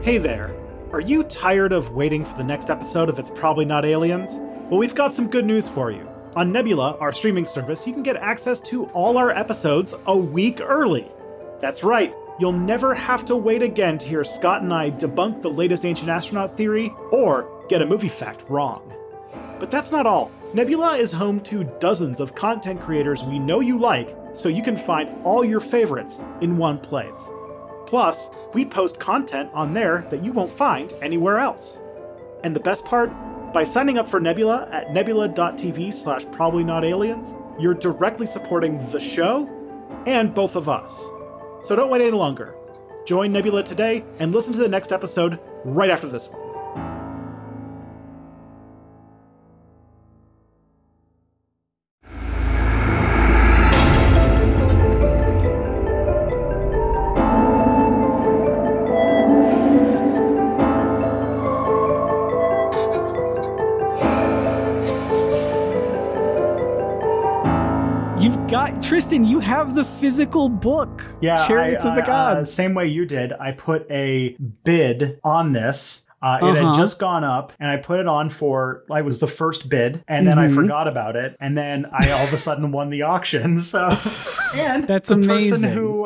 Hey there. Are you tired of waiting for the next episode of It's Probably Not Aliens? Well, we've got some good news for you. On Nebula, our streaming service, you can get access to all our episodes a week early. That's right, you'll never have to wait again to hear Scott and I debunk the latest ancient astronaut theory or get a movie fact wrong. But that's not all. Nebula is home to dozens of content creators we know you like, so you can find all your favorites in one place. Plus, we post content on there that you won't find anywhere else. And the best part? By signing up for Nebula at nebula.tv/probablyNotAliens, you're directly supporting the show and both of us. So don't wait any longer. Join Nebula today and listen to the next episode right after this one. Tristan, you have the physical book. Yeah, Chariots of the Gods. Same way you did. I put a bid on this. It had just gone up, and I put it on I was the first bid, and then I forgot about it, and then I all of a sudden won the auction. So, and that's the amazing.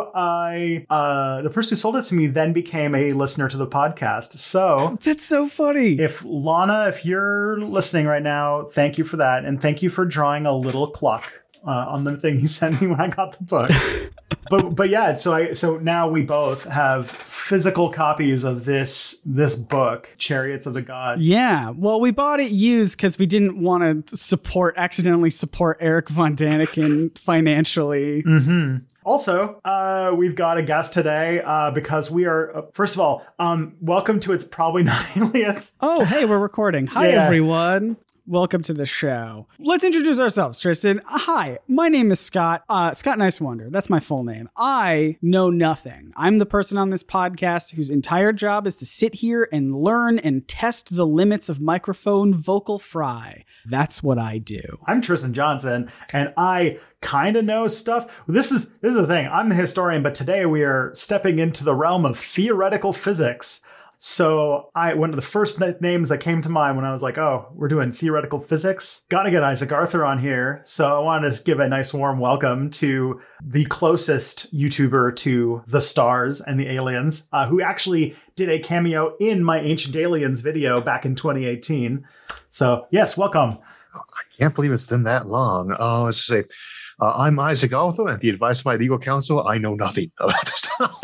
The person who sold it to me then became a listener to the podcast. So that's so funny. If Lana, if you're listening right now, thank you for that, and thank you for drawing a little clock on the thing he sent me when I got the book. but yeah, so now we both have physical copies of this book, Chariots of the Gods. Yeah, well, we bought it used because we didn't want to accidentally support Eric Von Daniken financially. Mm-hmm. Also, we've got a guest today because we are, first of all, welcome to It's Probably Not Aliens. Oh, hey, we're recording. Hi, everyone. Welcome to the show. Let's introduce ourselves, Tristan. Hi, my name is Scott. Scott Nicewonder. That's my full name. I know nothing. I'm the person on this podcast whose entire job is to sit here and learn and test the limits of microphone vocal fry. That's what I do. I'm Tristan Johnson, and I kind of know stuff. This is the thing. I'm the historian, but today we are stepping into the realm of theoretical physics. So one of the first names that came to mind when I was like, oh, we're doing theoretical physics. Got to get Isaac Arthur on here. So I wanted to give a nice warm welcome to the closest YouTuber to the stars and the aliens, who actually did a cameo in my Ancient Aliens video back in 2018. So yes, welcome. I can't believe it's been that long. Let's say, I'm Isaac Arthur, and the advice of my legal counsel, I know nothing about this stuff.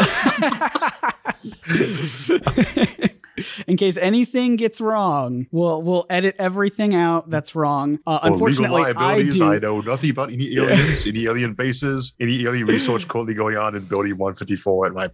In case anything gets wrong, we'll edit everything out that's wrong. Unfortunately, I know nothing about any aliens, any alien bases, any alien research currently going on in Building 154 at my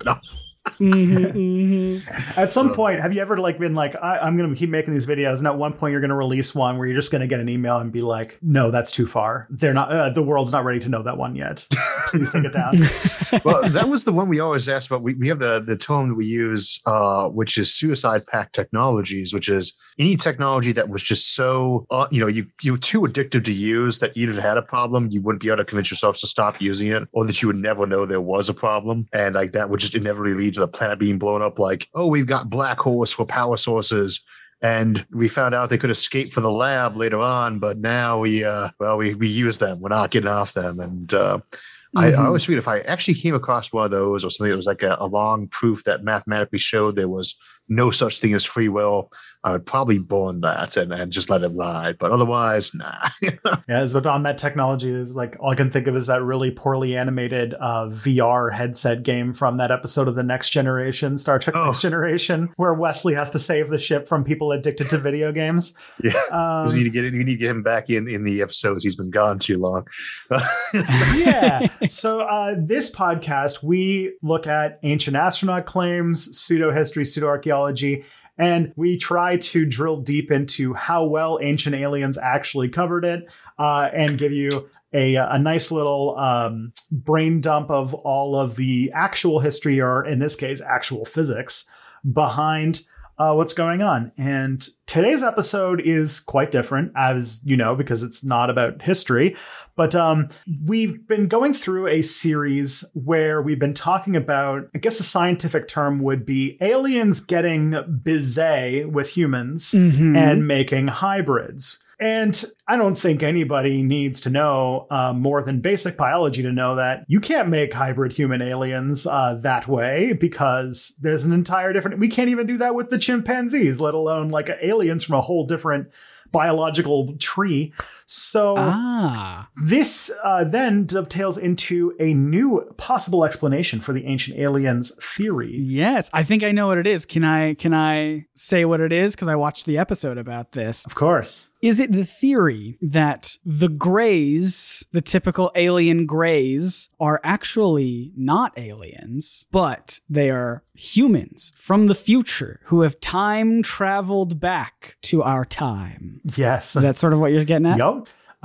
At some point, have you ever been like, I'm going to keep making these videos, and at one point you're going to release one where you're just going to get an email and be like, no, that's too far. They're not. The world's not ready to know that one yet. Please take it down. Well, that was the one we always asked about. We have the term that we use, which is suicide pact technologies, which is any technology that was just so, you're too addictive to use that either had a problem, you wouldn't be able to convince yourself to stop using it, or that you would never know there was a problem. And like that would just inevitably lead to the planet being blown up. Like, oh, we've got black holes for power sources. And we found out they could escape from the lab later on, but now we use them. We're not getting off them. And I always figured if I actually came across one of those or something that was like a long proof that mathematically showed there was no such thing as free will, I would probably burn that and just let it ride. But otherwise, nah. Yeah, so on that technology is like, all I can think of is that really poorly animated VR headset game from that episode of The Next Generation, Star Trek Next Generation, where Wesley has to save the ship from people addicted to video games. Yeah, you need to get him back in the episodes. He's been gone too long. Yeah. So this podcast, we look at ancient astronaut claims, pseudo-history, pseudo-archaeology, and we try to drill deep into how well Ancient Aliens actually covered it and give you a nice little brain dump of all of the actual history, or in this case, actual physics behind what's going on. And today's episode is quite different, as you know, because it's not about history. But we've been going through a series where we've been talking about, I guess a scientific term would be aliens getting busy with humans and making hybrids. And I don't think anybody needs to know more than basic biology to know that you can't make hybrid human aliens that way, because there's an entire different... We can't even do that with the chimpanzees, let alone like aliens from a whole different biological tree. So this then dovetails into a new possible explanation for the ancient aliens theory. Yes, I think I know what it is. Can I say what it is? Because I watched the episode about this. Of course. Is it the theory that the Greys, the typical alien Greys, are actually not aliens, but they are humans from the future who have time traveled back to our time? Yes. Is that sort of what you're getting at? Yep.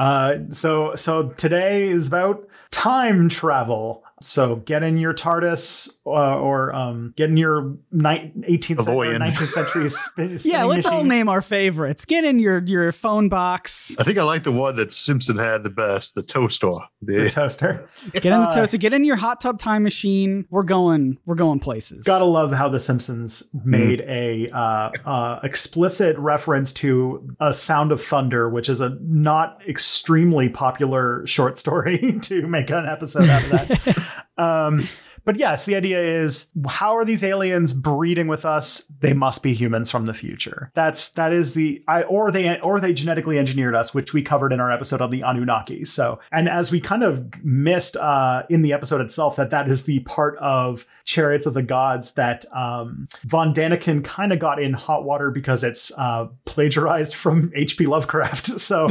So today is about time travel. So get in your TARDIS or get in your 18th century, 19th century spinning let's machine. all name our favorites. Get in your phone box. I think I like the one that Simpson had the best, the toaster. The toaster. Get in the toaster. Get in your hot tub time machine. We're going places. Gotta love how The Simpsons made a explicit reference to A Sound of Thunder, which is a not extremely popular short story, to make an episode out of that. But yes, the idea is, how are these aliens breeding with us? They must be humans from the future. Or they genetically engineered us, which we covered in our episode of the Anunnaki. So, and as we kind of missed in the episode itself, that is the part of Chariots of the Gods that Von Daniken kind of got in hot water because it's plagiarized from H.P. Lovecraft. So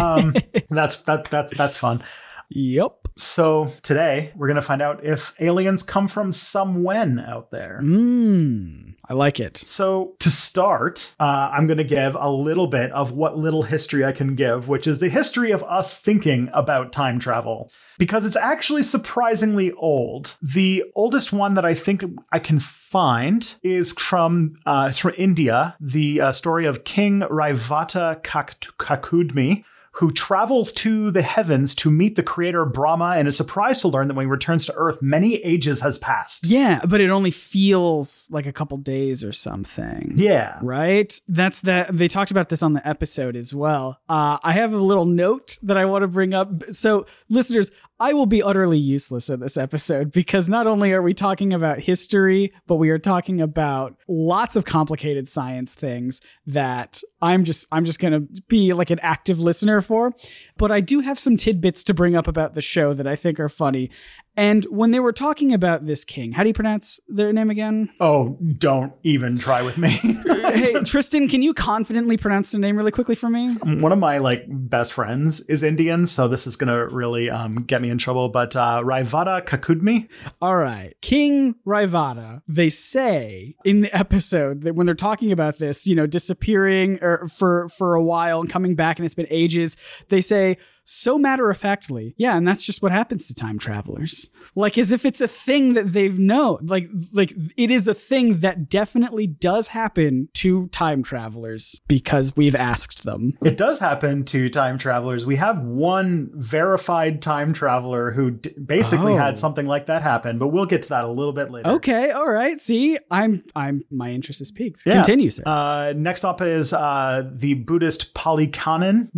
that's fun. Yep. So today we're going to find out if aliens come from somewhen out there. I like it. So to start, I'm going to give a little bit of what little history I can give, which is the history of us thinking about time travel, because it's actually surprisingly old. The oldest one that I think I can find is from India, the story of King Raivata Kakudmi, who travels to the heavens to meet the creator Brahma and is surprised to learn that when he returns to Earth, many ages has passed. Yeah, but it only feels like a couple days or something. Yeah. Right? That's that. They talked about this on the episode as well. I have a little note that I want to bring up. So, listeners, I will be utterly useless in this episode because not only are we talking about history, but we are talking about lots of complicated science things that I'm just going to be like an active listener for. But I do have some tidbits to bring up about the show that I think are funny. And when they were talking about this king, how do you pronounce their name again? Oh, don't even try with me. Hey, Tristan, can you confidently pronounce the name really quickly for me? One of my best friends is Indian, so this is going to really get me in trouble. But Raivata Kakudmi. All right. King Raivata, they say in the episode that when they're talking about this, disappearing or for a while and coming back and it's been ages, they say, so matter-of-factly, yeah, and that's just what happens to time travelers. Like, as if it's a thing that they've known. Like it is a thing that definitely does happen to time travelers because we've asked them. It does happen to time travelers. We have one verified time traveler who basically had something like that happen, but we'll get to that a little bit later. Okay, all right. See, my interest is piqued. Yeah. Continue, sir. Next up is the Buddhist Pali Canon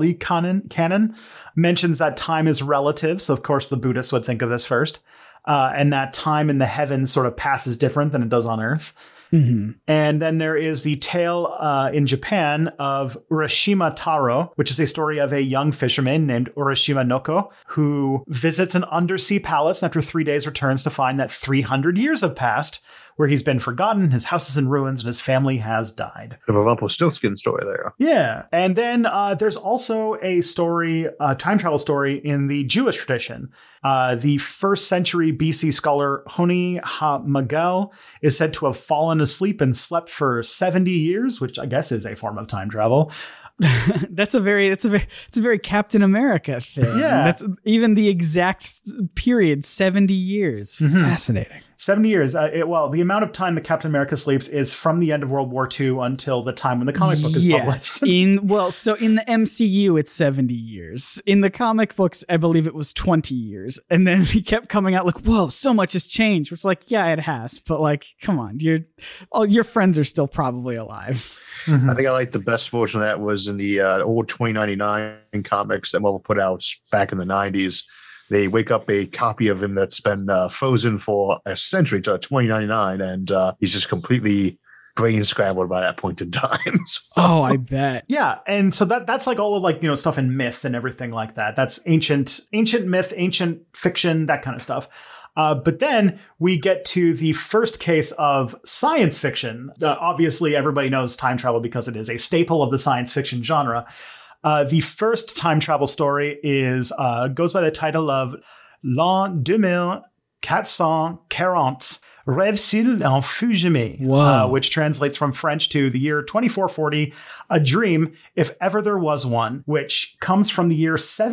mentions that time is relative. So, of course, the Buddhists would think of this first. And that time in the heavens sort of passes different than it does on Earth. Mm-hmm. And then there is the tale in Japan of Urashima Taro, which is a story of a young fisherman named Urashima Noko, who visits an undersea palace and after 3 days returns to find that 300 years have passed, where he's been forgotten, his house is in ruins, and his family has died. A Rumpelstiltskin story there. Yeah. And then there's also a story, time travel story in the Jewish tradition. The 1st century BC scholar Honi HaMegal is said to have fallen asleep and slept for 70 years, which I guess is a form of time travel. It's a very Captain America thing. Yeah. That's even the exact period, 70 years. Mm-hmm. Fascinating. 70 years. Well, the amount of time that Captain America sleeps is from the end of World War II until the time when the comic book is published. So in the MCU, it's 70 years. In the comic books, I believe it was 20 years. And then he kept coming out like, whoa, so much has changed. Which, like, yeah, it has. But, like, come on. Your friends are still probably alive. Mm-hmm. I think I like the best version of that was in the old 2099 comics that Marvel put out back in the 90s. They wake up a copy of him that's been frozen for a century to 2099, and he's just completely brain scrambled by that point in time. So. Oh, I bet. Yeah, and so that's like all of like, stuff in myth and everything like that. That's ancient myth, ancient fiction, that kind of stuff. But then we get to the first case of science fiction. Obviously, everybody knows time travel because it is a staple of the science fiction genre. The first time travel story goes by the title of L'an 2440, Rêve-t-il en fumée, which translates from French to the year 2440, a dream, if ever there was one, which comes from the year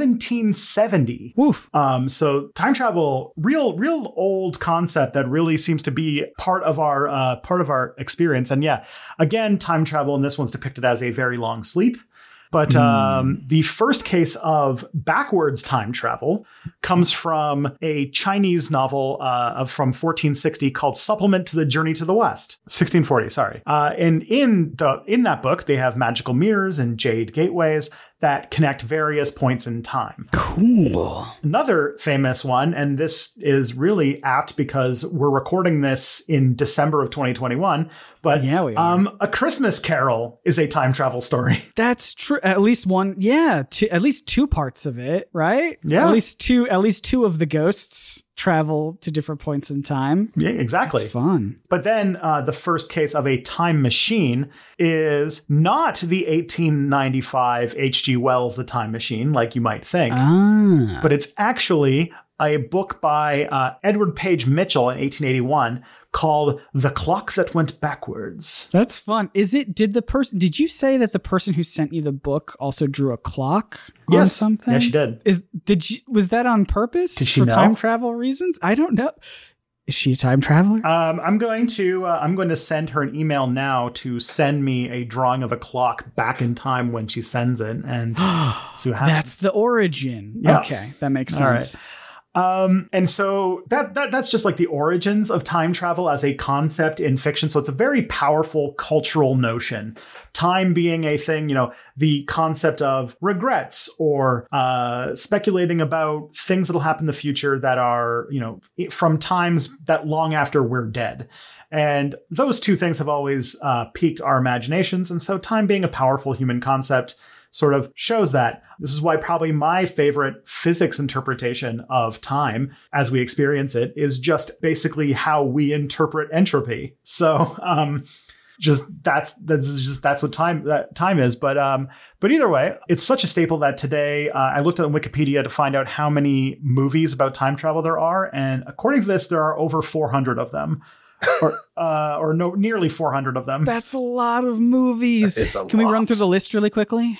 1770. Woof. So time travel, real old concept that really seems to be part of our experience. And yeah, again, time travel in this one's depicted as a very long sleep. But the first case of backwards time travel comes from a Chinese novel from 1460 called Supplement to the Journey to the West. 1640, sorry. And in that book, they have magical mirrors and jade gateways that connect various points in time. Cool. Another famous one, and this is really apt because we're recording this in December of 2021, but yeah, we are. A Christmas Carol is a time travel story. That's true. At least one, yeah, at least two parts of it, right? Yeah. At least two of the ghosts travel to different points in time. Yeah, exactly. It's fun. But then the first case of a time machine is not the 1895 H.G. Wells' The Time Machine, like you might think, but it's actually a book by Edward Page Mitchell in 1881 called The Clock That Went Backwards. That's fun. Did you say that the person who sent you the book also drew a clock on something? Yeah, she did. Was that on purpose? Did she for know? Time travel reasons? I don't know. Is she a time traveler? I'm going to send her an email now to send me a drawing of a clock back in time when she sends it, and see what happens. That's the origin. Yeah. Okay, that makes sense. All right. And so that's just like the origins of time travel as a concept in fiction. So it's a very powerful cultural notion. Time being a thing, the concept of regrets or speculating about things that'll happen in the future that are, from times that long after we're dead. And those two things have always piqued our imaginations. And so time being a powerful human concept sort of shows that. This is why probably my favorite physics interpretation of time as we experience it is just basically how we interpret entropy. So that's what time is. But either way, it's such a staple that today I looked at Wikipedia to find out how many movies about time travel there are, and according to this, there are over 400 of them. Nearly 400 of them. That's a lot of movies. Can we run through the list really quickly?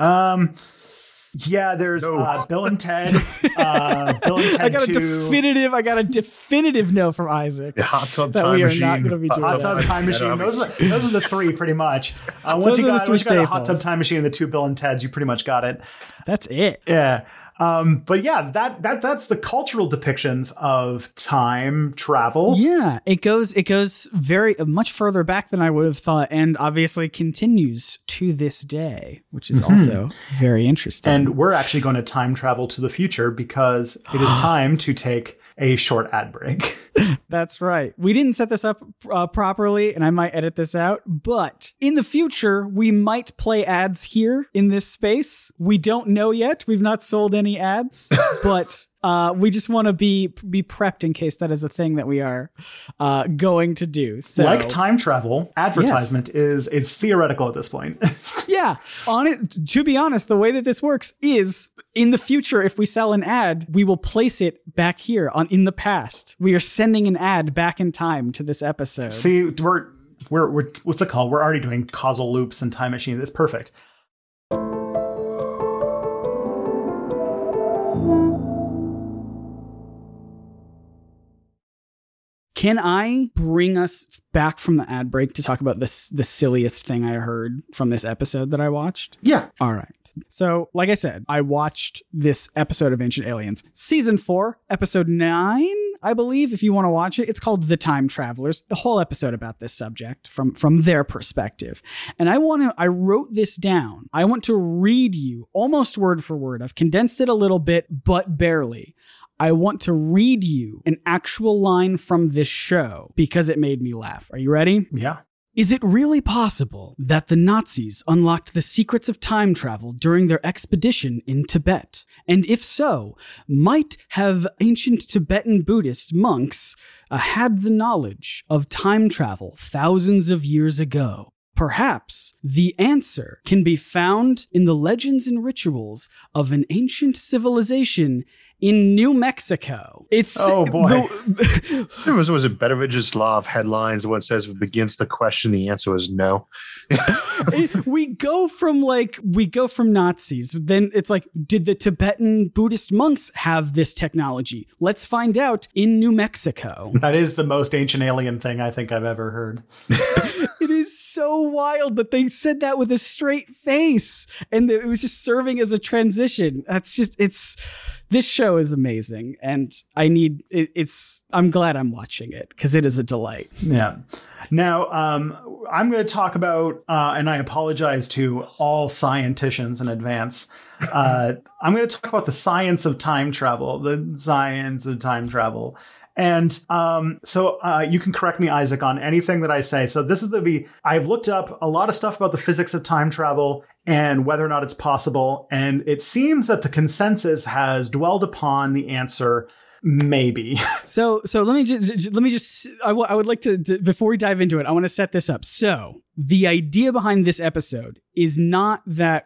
Yeah, there's Bill and Ted. Bill and Ted I got a definitive no from Isaac. The Hot Tub Time Machine. Not going to be doing Hot Tub Time Machine. Those are the three pretty much. Once you got a Hot Tub Time Machine and the two Bill and Teds, you pretty much got it. That's it. Yeah. But yeah, that's the cultural depictions of time travel. Yeah, it goes very much further back than I would have thought, and obviously continues to this day, which is also very interesting. And we're actually going to time travel to the future because it is time to take a short ad break. That's right. We didn't set this up properly, and I might edit this out, but in the future, we might play ads here in this space. We don't know yet. We've not sold any ads, but we just want to be prepped in case that is a thing that we are going to do. So, like time travel, advertisement is theoretical at this point. Yeah. To be honest, the way that this works is in the future, if we sell an ad, we will place it back here in the past. We are sending an ad back in time to this episode. See, we're what's it called? We're already doing causal loops and time machine. It's perfect. Can I bring us back from the ad break to talk about the silliest thing I heard from this episode that I watched? Yeah. All right. So, like I said, I watched this episode of Ancient Aliens, season 4, episode 9, I believe, if you want to watch it. It's called The Time Travelers, a whole episode about this subject from their perspective. And I wrote this down. I want to read you almost word for word. I've condensed it a little bit, but barely. I want to read you an actual line from this show because it made me laugh. Are you ready? Yeah. Is it really possible that the Nazis unlocked the secrets of time travel during their expedition in Tibet? And if so, might have ancient Tibetan Buddhist monks had the knowledge of time travel thousands of years ago? Perhaps the answer can be found in the legends and rituals of an ancient civilization in New Mexico. It's oh boy. There was a Betteridge's Law of Headlines. The one says if it begins the question, the answer is no. we go from Nazis. Then it's like, did the Tibetan Buddhist monks have this technology? Let's find out in New Mexico. That is the most Ancient Alien thing I think I've ever heard. It is so wild that they said that with a straight face, and it was just serving as a transition. This show is amazing, and I'm glad I'm watching it because it is a delight. Yeah. Now, I'm going to talk about, and I apologize to all scienticians in advance. I'm going to talk about the science of time travel, And so you can correct me, Isaac, on anything that I say. So I've looked up a lot of stuff about the physics of time travel and whether or not it's possible. And it seems that the consensus has dwelled upon the answer maybe. So let me just I would like to before we dive into it, I want to set this up. So the idea behind this episode is not that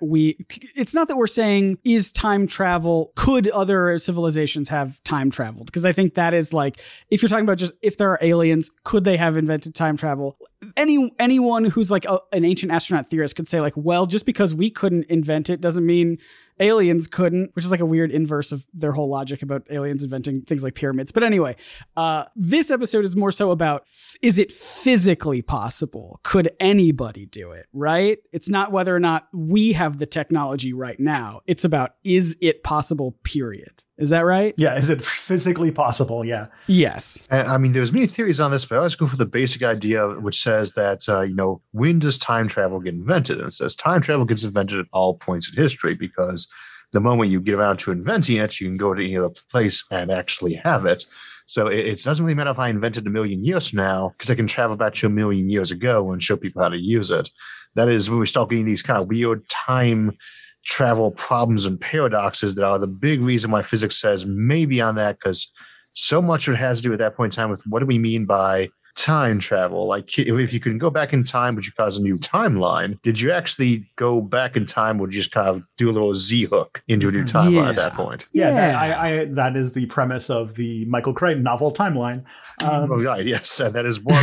we're saying, is time travel, could other civilizations have time traveled? Because I think that is like, if you're talking about just if there are aliens, could they have invented time travel? Anyone who's like an ancient astronaut theorist could say like, well, just because we couldn't invent it doesn't mean aliens couldn't, which is like a weird inverse of their whole logic about aliens inventing things like pyramids. But anyway, this episode is more so about, is it physically possible? Could anybody do it, right? It's not whether or not we have the technology right now. It's about, is it possible, period. Is that right? Yeah. Is it physically possible? Yeah. Yes. I mean, there's many theories on this, but I always go for the basic idea, which says that, when does time travel get invented? And it says time travel gets invented at all points in history, because the moment you get around to inventing it, you can go to any other place and actually have it. So it doesn't really matter if I invented 1 million years from now, because I can travel back to 1 million years ago and show people how to use it. That is when we start getting these kind of weird time travel problems and paradoxes that are the big reason why physics says maybe on that, because so much of it has to do at that point in time with what do we mean by time travel? Like, if you can go back in time, would you cause a new timeline? Did you actually go back in time? Would you just kind of do a little Z hook into a new timeline at that point? Yeah. That is the premise of the Michael Crichton novel Timeline. Right. Yes. That is one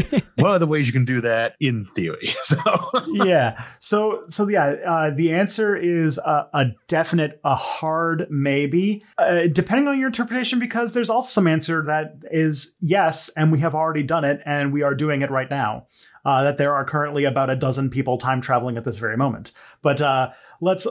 of the ways you can do that in theory. So yeah. So the answer is a definite, a hard maybe, depending on your interpretation, because there's also some answer that is yes, and we have already done it, and we are doing it right now. That there are currently about a dozen people time traveling at this very moment. But let's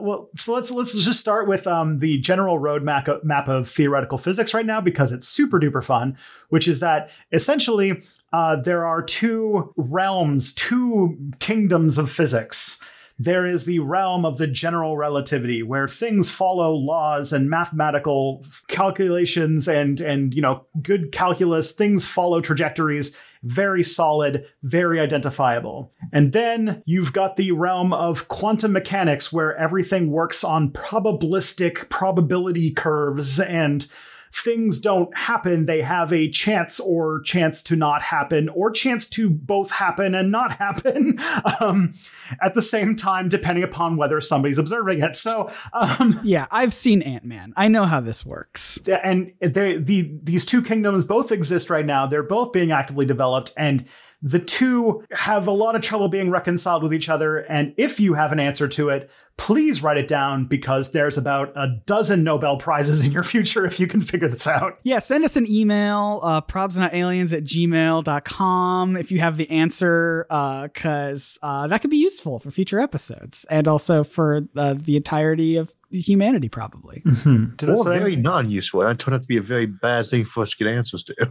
just start with the general roadmap of theoretical physics right now, because it's super duper fun, which is that essentially there are two realms, two kingdoms of physics. There is the realm of the general relativity, where things follow laws and mathematical calculations and good calculus. Things follow trajectories, very solid, very identifiable. And then you've got the realm of quantum mechanics, where everything works on probabilistic probability curves, and things don't happen. They have a chance to not happen, or chance to both happen and not happen at the same time, depending upon whether somebody's observing it. So yeah, I've seen Ant-Man. I know how this works. And these two kingdoms both exist right now. They're both being actively developed, and the two have a lot of trouble being reconciled with each other. And if you have an answer to it, please write it down, because there's about a dozen Nobel Prizes in your future if you can figure this out. Yeah, send us an email, probsnotaliens@gmail.com if you have the answer, because that could be useful for future episodes and also for the entirety of humanity, probably. Mm-hmm. Or very non-useful. That turned out to be a very bad thing for us to get answers to.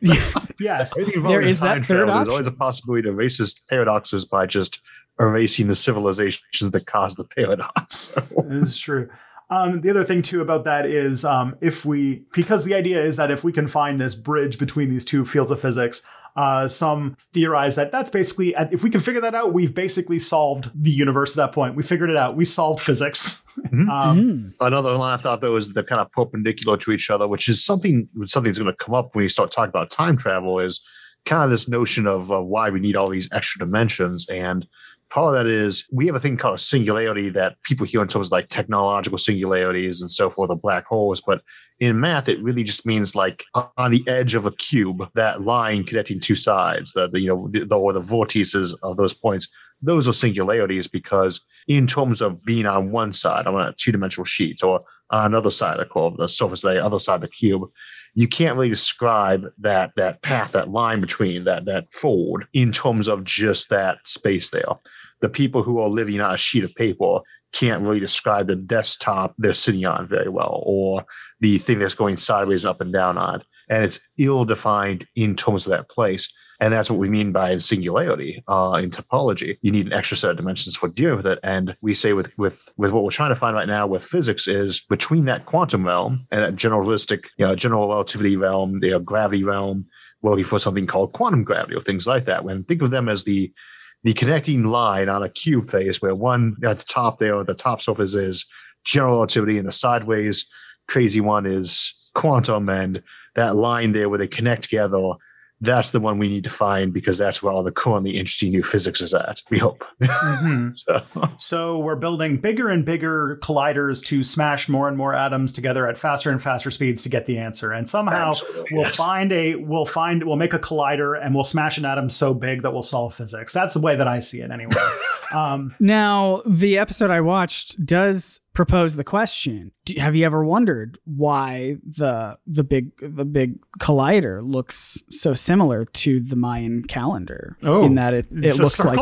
Yes. There is that third option. There's always a possibility to erase his paradoxes by just erasing the civilizations that caused the paradox. So. This is true. The other thing too about that is because the idea is that if we can find this bridge between these two fields of physics, some theorize that that's basically, if we can figure that out, we've basically solved the universe at that point. We figured it out. We solved physics. Another line I thought that was the kind of perpendicular to each other, which is something that's going to come up when you start talking about time travel, is kind of this notion of why we need all these extra dimensions. And part of that is we have a thing called a singularity that people hear in terms of like technological singularities and so forth, or black holes. But in math, it really just means like on the edge of a cube, that line connecting two sides, or the vortices of those points, those are singularities, because in terms of being on one side, on a two-dimensional sheet, or on another side of the curve, the surface of the other side of the cube, you can't really describe that path, that line between that fold in terms of just that space there. The people who are living on a sheet of paper can't really describe the desktop they're sitting on very well, or the thing that's going sideways up and down on. And it's ill-defined in terms of that place. And that's what we mean by singularity in topology. You need an extra set of dimensions for dealing with it. And we say with what we're trying to find right now with physics is between that quantum realm and that general relativity realm, the gravity realm, we're looking for something called quantum gravity or things like that. When think of them as the connecting line on a cube face, where one at the top there, the top surface is general relativity, and the sideways crazy one is quantum, and that line there where they connect together, that's the one we need to find, because that's where all the currently interesting new physics is at, we hope. So we're building bigger and bigger colliders to smash more and more atoms together at faster and faster speeds to get the answer. And somehow we'll make a collider and we'll smash an atom so big that we'll solve physics. That's the way that I see it anyway. Now, the episode I watched does propose the question: have you ever wondered why the big collider looks so similar to the Mayan calendar? In that it looks like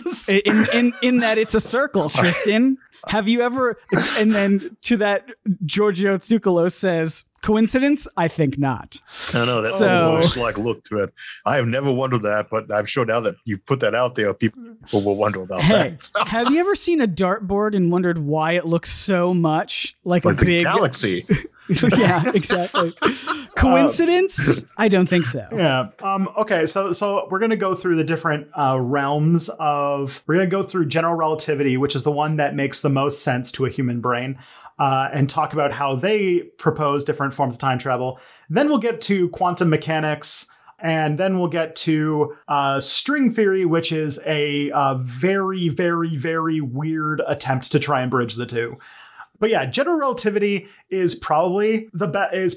in that it's a circle, Tristan. Have you ever? And then to that, Giorgio Tsoukalos says, coincidence? I think not. I know that like look to it. I have never wondered that, but I'm sure now that you've put that out there, people will wonder about that. Have you ever seen a dartboard and wondered why it looks so much like a big galaxy? Yeah, exactly. Coincidence? I don't think so. Yeah. Okay. So we're going to go through the different realms of. We're going to go through general relativity, which is the one that makes the most sense to a human brain. And talk about how they propose different forms of time travel. Then we'll get to quantum mechanics, and then we'll get to string theory, which is a very, very, very weird attempt to try and bridge the two. But yeah, general relativity is probably the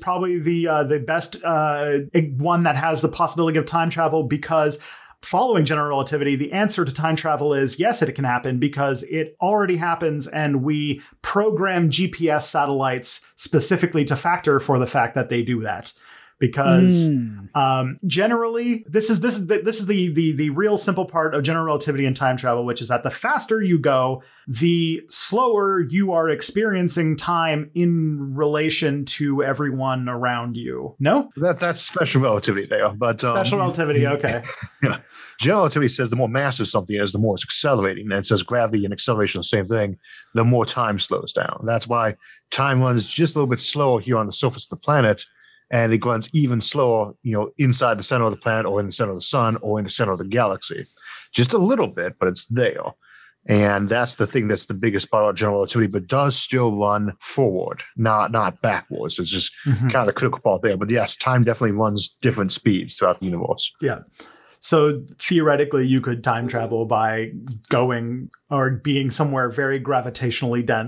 best one that has the possibility of time travel, because following general relativity, the answer to time travel is yes, it can happen, because it already happens, and we program GPS satellites specifically to factor for the fact that they do that. Because generally, this is the real simple part of general relativity and time travel, which is that the faster you go, the slower you are experiencing time in relation to everyone around you. No, that's special relativity there, but special relativity. Okay. Yeah. General relativity says the more massive something is, the more it's accelerating. And it says gravity and acceleration are the same thing. The more time slows down. That's why time runs just a little bit slower here on the surface of the planet. And it runs even slower, inside the center of the planet, or in the center of the sun, or in the center of the galaxy. Just a little bit, but it's there. And that's the thing that's the biggest part of general relativity, but does still run forward, not backwards. It's just kind of the critical part there. But yes, time definitely runs different speeds throughout the universe. Yeah. So theoretically, you could time travel by going or being somewhere very gravitationally dense.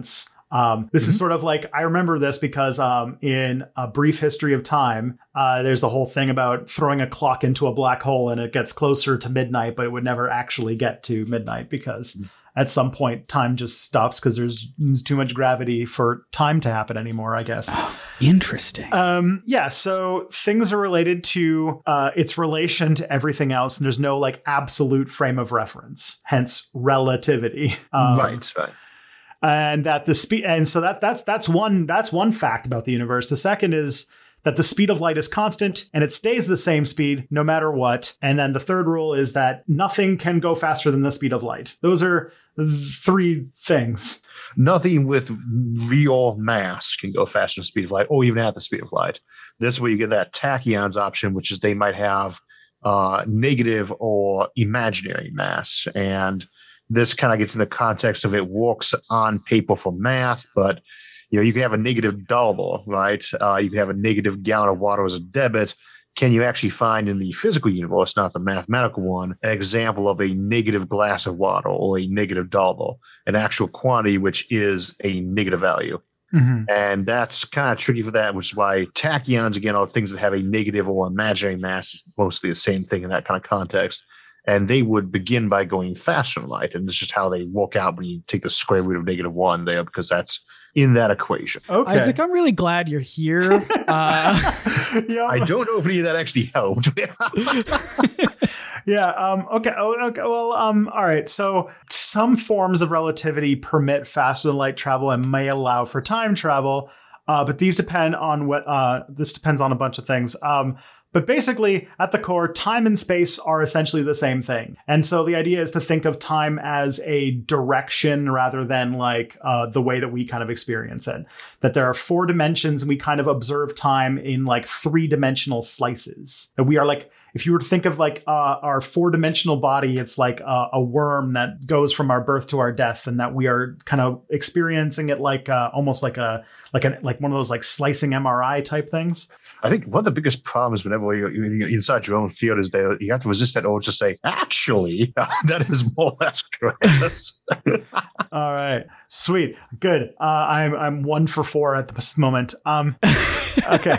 This is sort of like, I remember this because in A Brief History of Time, there's the whole thing about throwing a clock into a black hole and it gets closer to midnight, but it would never actually get to midnight because at some point time just stops because there's too much gravity for time to happen anymore, I guess. Interesting. Yeah, so things are related to its relation to everything else, and there's no like absolute frame of reference, hence relativity. Right. And that the speed, and so that's one fact about the universe. The second is that the speed of light is constant and it stays the same speed no matter what. And then the third rule is that nothing can go faster than the speed of light. Those are 3 things. Nothing with real mass can go faster than the speed of light, or even at the speed of light. This is where you get that tachyons option, which is they might have negative or imaginary mass. And this kind of gets in the context of it works on paper for math, but you can have a negative dollar, right? You can have a negative gallon of water as a debit. Can you actually find in the physical universe, not the mathematical one, an example of a negative glass of water or a negative dollar, an actual quantity which is a negative value? Mm-hmm. And that's kind of tricky for that, which is why tachyons, again, are things that have a negative or imaginary mass, is mostly the same thing in that kind of context. And they would begin by going faster than light. And it's just how they work out when you take the square root of -1 there, because that's in that equation. Okay. Isaac, I'm really glad you're here. I don't know if any of that actually helped. Yeah. Okay. Well, all right. So some forms of relativity permit faster than light travel and may allow for time travel. But these depend on this depends on a bunch of things. But basically, at the core, time and space are essentially the same thing. And so the idea is to think of time as a direction rather than like the way that we kind of experience it. That there are 4 dimensions and we kind of observe time in like 3-dimensional slices. That we are like, if you were to think of like our 4-dimensional body, it's like a worm that goes from our birth to our death, and that we are kind of experiencing it like almost like one of those like slicing MRI type things. I think one of the biggest problems whenever you're inside your own field is that you have to resist that urge to say, actually, that is more or less correct. All right. Sweet. Good. I'm 1 for 4 at this moment. Okay.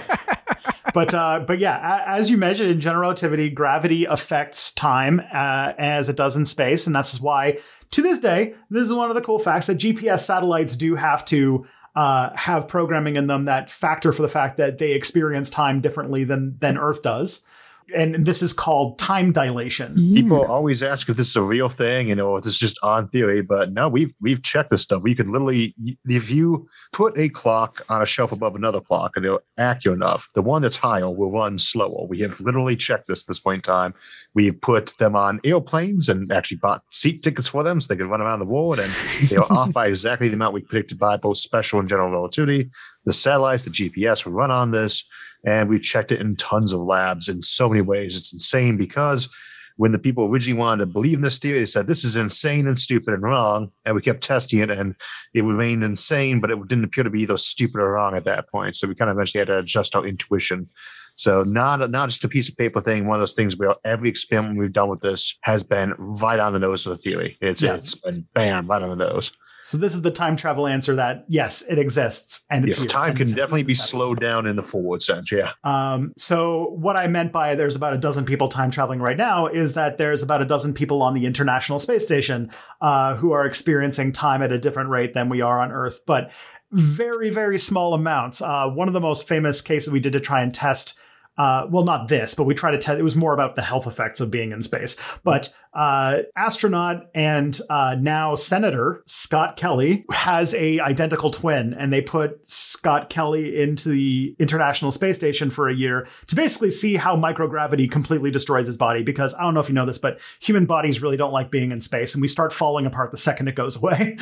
But yeah, as you mentioned in general relativity, gravity affects time as it does in space. And that's why, to this day, this is one of the cool facts that GPS satellites do have to have programming in them that factor for the fact that they experience time differently than Earth does. And this is called time dilation. People always ask if this is a real thing, if this is just on theory, but no, we've checked this stuff. We can literally, if you put a clock on a shelf above another clock and they're accurate enough, the one that's higher will run slower. We have literally checked this at this point in time. We've put them on airplanes and actually bought seat tickets for them so they could run around the world, and they are off by exactly the amount we predicted by both special and general relativity. The satellites, the GPS will run on this. And we've checked it in tons of labs in so many ways. It's insane because when the people originally wanted to believe in this theory, they said, this is insane and stupid and wrong. And we kept testing it and it remained insane, but it didn't appear to be either stupid or wrong at that point. So we kind of eventually had to adjust our intuition. So not just a piece of paper thing, one of those things where every experiment we've done with this has been right on the nose of the theory. It's been bam, right on the nose. So this is the time travel answer that, yes, it exists. And it's yes, time can definitely be slowed down in the forward sense, yeah. So what I meant by there's about a dozen people time traveling right now is that there's about a dozen people on the International Space Station who are experiencing time at a different rate than we are on Earth, but very, very small amounts. One of the most famous cases we did to try and test well, not this, but we tried to test. It was more about the health effects of being in space. But astronaut and now Senator Scott Kelly has a identical twin, and they put Scott Kelly into the International Space Station for a year to basically see how microgravity completely destroys his body. Because I don't know if you know this, but human bodies really don't like being in space, and we start falling apart the second it goes away.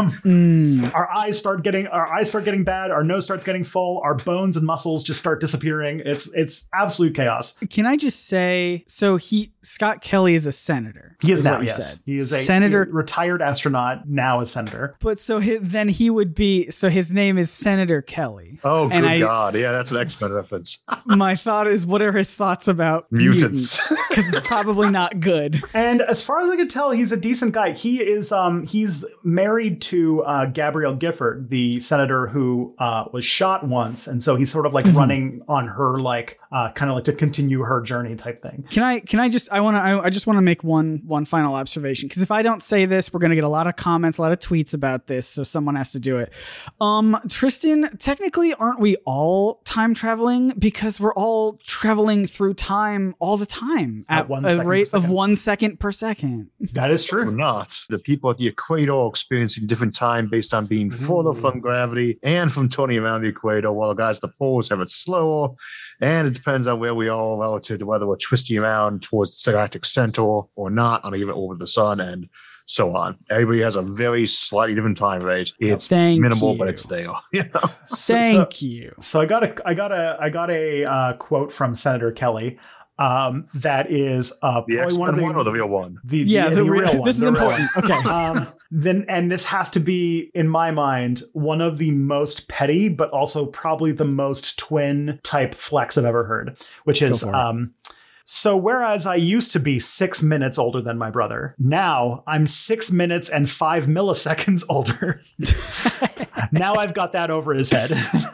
Our eyes start getting bad. Our nose starts getting full. Our bones and muscles just start disappearing. It's is absolute chaos. Can I just say, so Scott Kelly is a senator. He is now, yes. He is a senator, retired astronaut, now a senator. But so then he would be, so his name is Senator Kelly. Oh, good God. Yeah, that's an X-Men reference. My thought is, what are his thoughts about mutants? Because it's probably not good. And as far as I could tell, he's a decent guy. He is, he's married to Gabrielle Gifford, the senator who was shot once. And so he's sort of like running on her, like, kind of like to continue her journey type thing. I just want to make one final observation, because if I don't say this, we're going to get a lot of comments, a lot of tweets about this, so someone has to do it. Tristan, technically, aren't we all time traveling? Because we're all traveling through time all the time at a rate of 1 second per second. That is true. We're not. The people at the equator are experiencing different time based on being further from gravity and from turning around the equator, while the guys at the poles have it slower. And it depends on where we are relative to whether we're twisting around towards the galactic center or not on a given orbit of the sun, and so on. Everybody has a very slightly different time rate. It's minimal, but it's there. Thank you. So I got a quote from Senator Kelly. That is the X-Men one or the real one? The real one. This is important. Okay. And this has to be, in my mind, one of the most petty, but also probably the most twin type flex I've ever heard, which is, so whereas I used to be 6 minutes older than my brother, now I'm 6 minutes and 5 milliseconds older. Now I've got that over his head.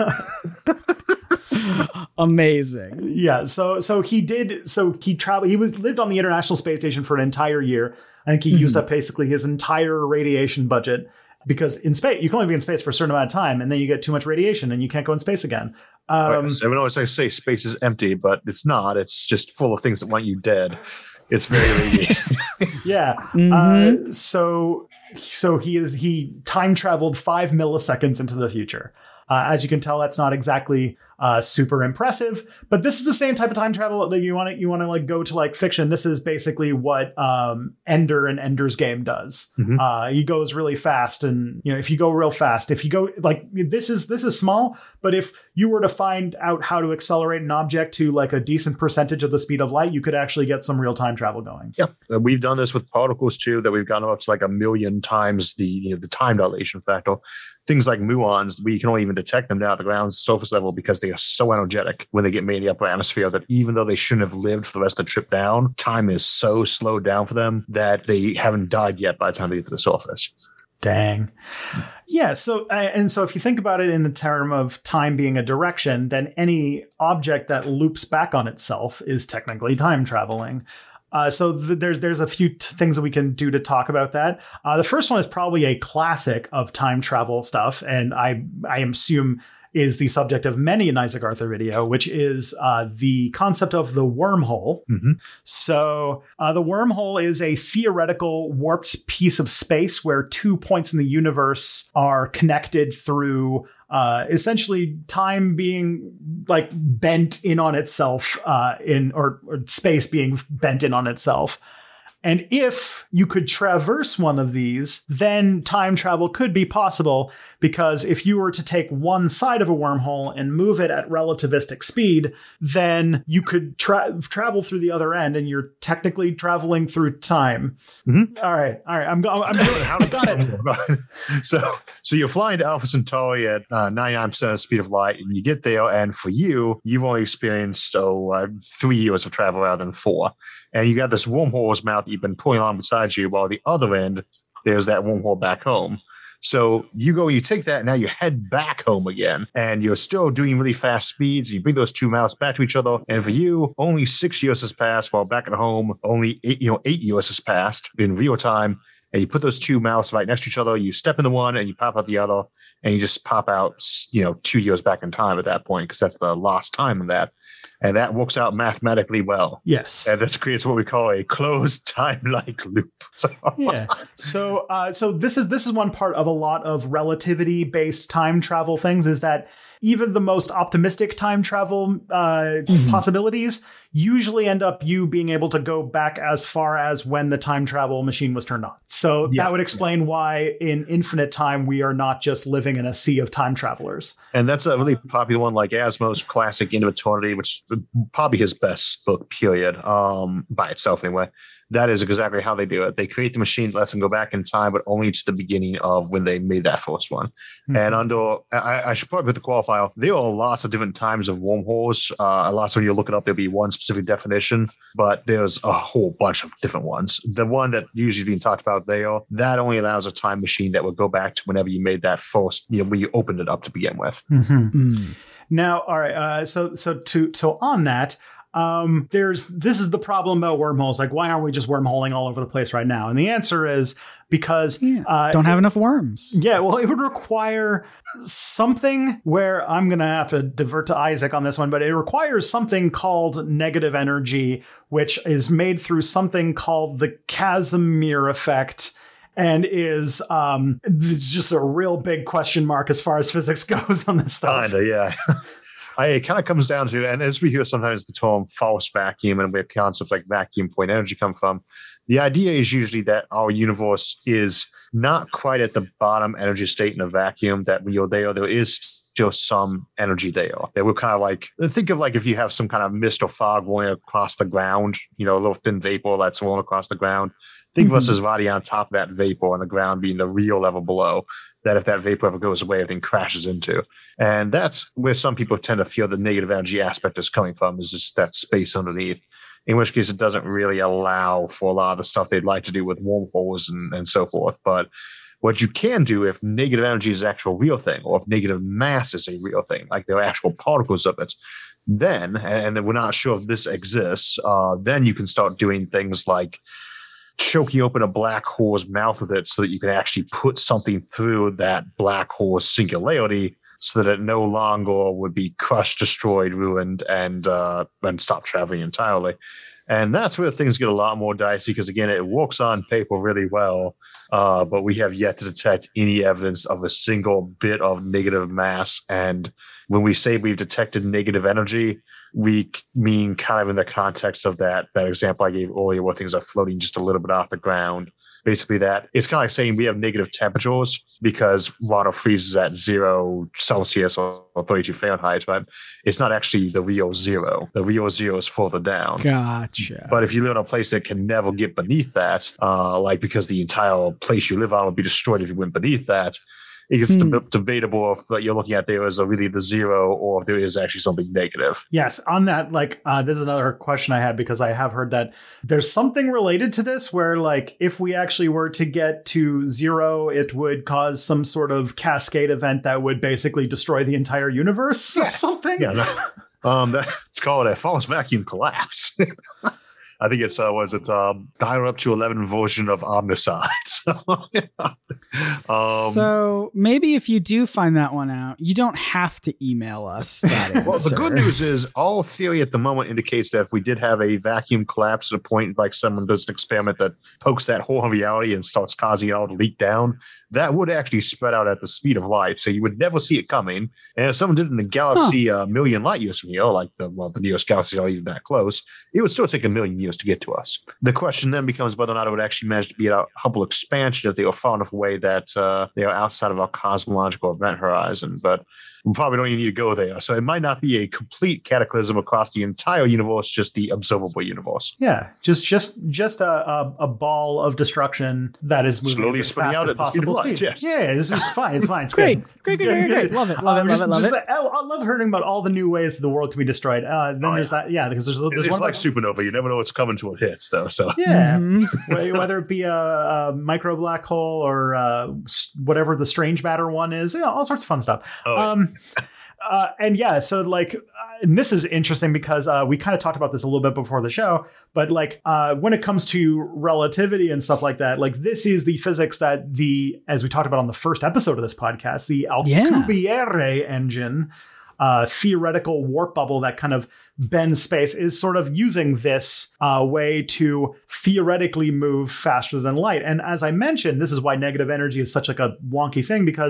Amazing. Yeah. So he traveled. He lived on the International Space Station for an entire year. I think he used up basically his entire radiation budget, because in space you can only be in space for a certain amount of time, and then you get too much radiation and you can't go in space again. Everyone always say space is empty, but it's not. It's just full of things that want you dead. It's very radiation. Yeah. So he time traveled 5 milliseconds into the future. As you can tell, that's not exactly super impressive, but this is the same type of time travel that you want to like go to like fiction. This is basically what Ender and Ender's Game does. He goes really fast, and if you go real fast, if you go like this is small, but if you were to find out how to accelerate an object to like a decent percentage of the speed of light, you could actually get some real time travel going. Yeah, we've done this with particles too, that we've gone up to like 1 million times the time dilation factor. Things like muons, we can only even detect them down at the ground surface level because they are so energetic when they get made in the upper atmosphere that even though they shouldn't have lived for the rest of the trip down, time is so slowed down for them that they haven't died yet by the time they get to the surface. Dang. Yeah. So if you think about it in the term of time being a direction, then any object that loops back on itself is technically time traveling. So there's a few things that we can do to talk about that. The first one is probably a classic of time travel stuff, and I assume is the subject of many an Isaac Arthur video, which is the concept of the wormhole. So the wormhole is a theoretical warped piece of space where 2 points in the universe are connected through essentially time being like bent in on itself, or space being bent in on itself. And if you could traverse one of these, then time travel could be possible, because if you were to take one side of a wormhole and move it at relativistic speed, then you could travel through the other end, and you're technically traveling through time. All right. I'm doing it. I got it. So you're flying to Alpha Centauri at 99% of the speed of light, and you get there, and for you've only experienced 3 years of travel rather than 4. And you got this wormhole's mouth that you've been pulling on beside you, while the other end, there's that wormhole back home. So you take that, now you head back home again, and you're still doing really fast speeds. You bring those two mouths back to each other, and for you, only 6 years has passed, while back at home, only 8 years has passed in real time. And you put those two mouths right next to each other, you step into one and you pop out the other, and you just pop out, 2 years back in time at that point, because that's the lost time of that. And that works out mathematically well. Yes. And that creates what we call a closed time-like loop. Yeah. So this is one part of a lot of relativity-based time travel things, is that even the most optimistic time travel possibilities, usually end up you being able to go back as far as when the time travel machine was turned on. So that would explain why in infinite time we are not just living in a sea of time travelers. And that's a really popular one, like Asimov's classic End of Eternity, which is probably his best book, period, by itself anyway. That is exactly how they do it. They create the machine that lets them go back in time, but only to the beginning of when they made that first one. Mm-hmm. And I should probably put the qualifier, there are lots of different times of wormholes. Lots of when you look it up, there'll be one specific definition, but there's a whole bunch of different ones. The one that usually being talked about there, that only allows a time machine that would go back to whenever you made that first, when you opened it up to begin with. Mm-hmm. Mm. Now, all right. So on that, this is the problem about wormholes. Like, why aren't we just wormholing all over the place right now? And the answer is because don't have enough worms. Yeah, well, it would require something where I'm going to have to divert to Isaac on this one, but it requires something called negative energy, which is made through something called the Casimir effect. And it's just a real big question mark as far as physics goes on this stuff. Kinda, yeah. It kind of comes down to, and as we hear sometimes the term false vacuum and where concepts like vacuum point energy come from, the idea is usually that our universe is not quite at the bottom energy state in a vacuum, that when you're there is still some energy there. That we're kind of like, think of like if you have some kind of mist or fog going across the ground, a little thin vapor that's rolling across the ground. Think of us as riding on top of that vapor and the ground being the real level below, that if that vapor ever goes away, everything crashes into. And that's where some people tend to feel the negative energy aspect is coming from, is just that space underneath, in which case it doesn't really allow for a lot of the stuff they'd like to do with wormholes and so forth. But what you can do if negative energy is an actual real thing, or if negative mass is a real thing, like there are actual particles of it, then, and we're not sure if this exists, then you can start doing things like choking open a black hole's mouth with it so that you can actually put something through that black hole's singularity so that it no longer would be crushed, destroyed, ruined, and stop traveling entirely. And that's where things get a lot more dicey because, again, it works on paper really well, but we have yet to detect any evidence of a single bit of negative mass. And when we say we've detected negative energy, we mean kind of in the context of that example I gave earlier where things are floating just a little bit off the ground. Basically that it's kind of like saying we have negative temperatures because water freezes at 0 Celsius or 32 Fahrenheit, but it's not actually the real zero. The real zero is further down. Gotcha. But if you live in a place that can never get beneath that, like because the entire place you live on would be destroyed if you went beneath that, it gets debatable if what you're looking at there is really the zero or if there is actually something negative. Yes. On that, this is another question I had because I have heard that there's something related to this where, like, if we actually were to get to 0, it would cause some sort of cascade event that would basically destroy the entire universe or something. Yeah. It's called a false vacuum collapse. I think it's dial up to 11 version of Omnicide. So maybe if you do find that one out, you don't have to email us that answer. Well, the good news is all theory at the moment indicates that if we did have a vacuum collapse at a point, like someone does an experiment that pokes that hole in reality and starts causing it all to leak down, that would actually spread out at the speed of light. So you would never see it coming. And if someone did it in a galaxy a million light years from here, like the nearest galaxy are even that close, it would still take a million years to get to us. The question then becomes whether or not it would actually manage to be a Hubble expansion if they were far enough away that they are outside of our cosmological event horizon. But we probably don't even need to go there. So it might not be a complete cataclysm across the entire universe, just the observable universe. Yeah, just a ball of destruction that is moving slowly as spinning fast out as possible speed. Yes. Yeah, it's just fine. It's fine. It's great. Good. Great. Love it. Love it. I love hearing about all the new ways that the world can be destroyed. There's that. Yeah, because there's it's one like supernova. You never know what's coming to it hits, though. So yeah, whether it be a micro black hole or whatever the strange matter one is, all sorts of fun stuff. And yeah, so and this is interesting because we kind of talked about this a little bit before the show, but when it comes to relativity and stuff like that, this is the physics that as we talked about on the first episode of this podcast, the Alcubierre engine, theoretical warp bubble that kind of bends space, is sort of using this way to theoretically move faster than light. And as I mentioned, this is why negative energy is such a wonky thing, because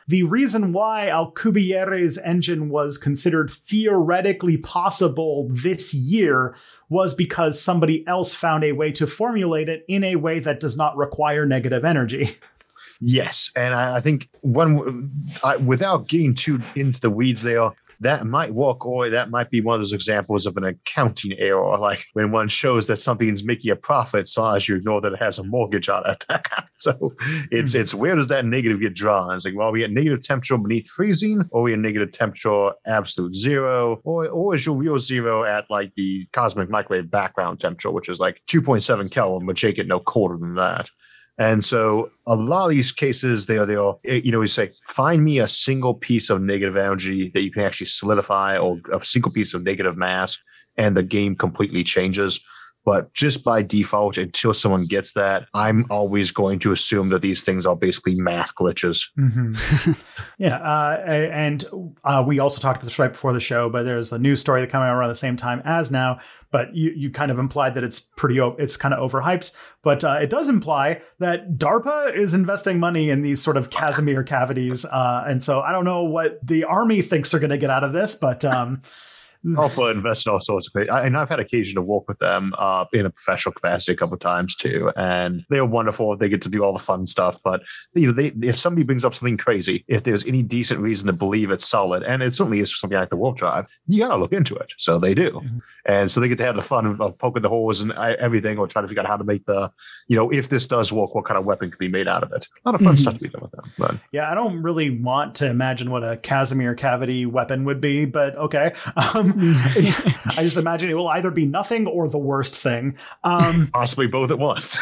The reason why Alcubierre's engine was considered theoretically possible this year was because somebody else found a way to formulate it in a way that does not require negative energy. Yes, and I think without getting too into the weeds there, that might work, or that might be one of those examples of an accounting error, like when one shows that something's making a profit, so as you ignore that it has a mortgage on it. So it's where does that negative get drawn? It's like, well, we get negative temperature beneath freezing, or we get negative temperature absolute zero, or is your real zero at like the cosmic microwave background temperature, which is like 2.7 Kelvin, which ain't get no colder than that. And so a lot of these cases, we say, find me a single piece of negative energy that you can actually solidify, or a single piece of negative mass, and the game completely changes. But just by default, until someone gets that, I'm always going to assume that these things are basically math glitches. Mm-hmm. And we also talked about this right before the show, but there's a news story that came out around the same time as now. But you kind of implied that it's kind of overhyped. But it does imply that DARPA is investing money in these sort of Casimir cavities. And so I don't know what the Army thinks they're going to get out of this, but... DARPA invests in all sorts of crazy. And I've had occasion to work with them in a professional capacity a couple of times too, and they're wonderful. They get to do all the fun stuff. But if somebody brings up something crazy, if there's any decent reason to believe it's solid, and it certainly is for something like the warp drive, you got to look into it. So they do, and so they get to have the fun of poking the holes and everything, or trying to figure out how to make if this does work, what kind of weapon could be made out of it. A lot of fun stuff to be done with them. But yeah, I don't really want to imagine what a Casimir cavity weapon would be, but okay. I just imagine it will either be nothing or the worst thing. Possibly both at once.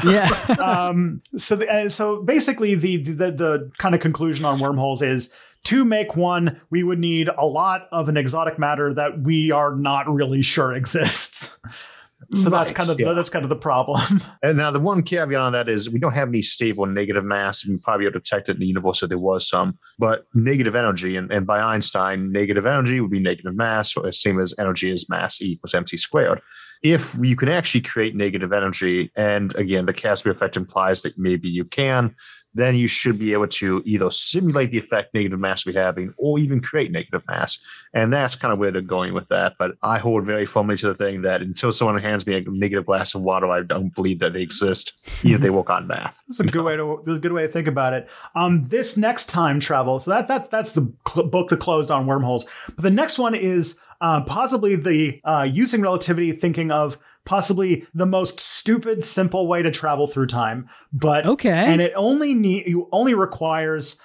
So basically, the kind of conclusion on wormholes is, to make one, we would need a lot of an exotic matter that we are not really sure exists. So that's kind of the problem. And now the one caveat on that is we don't have any stable negative mass. We probably have detected in the universe that there was some, but negative energy, and by Einstein, negative energy would be negative mass, or the same as energy is mass equals mc squared. If you can actually create negative energy, and again, the Casimir effect implies that maybe you can, then you should be able to either simulate the effect negative mass will be having, or even create negative mass. And that's kind of where they're going with that. But I hold very firmly to the thing that until someone hands me a negative glass of water, I don't believe that they exist, even if they work on math. That's a good way to think about it. This next time travel, so that's the book that closed on wormholes. But the next one is possibly the using relativity, thinking of possibly the most stupid, simple way to travel through time. But and it only requires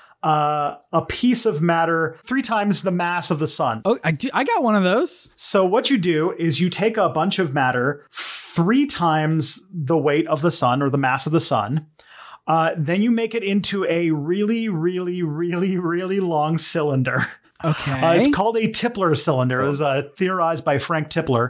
a piece of matter 3 times the mass of the sun. Oh, I got one of those. So what you do is you take a bunch of matter 3 times the weight of the sun, or the mass of the sun. Then you make it into a really, really, really, really long cylinder. Okay. It's called a Tipler cylinder. It was theorized by Frank Tipler.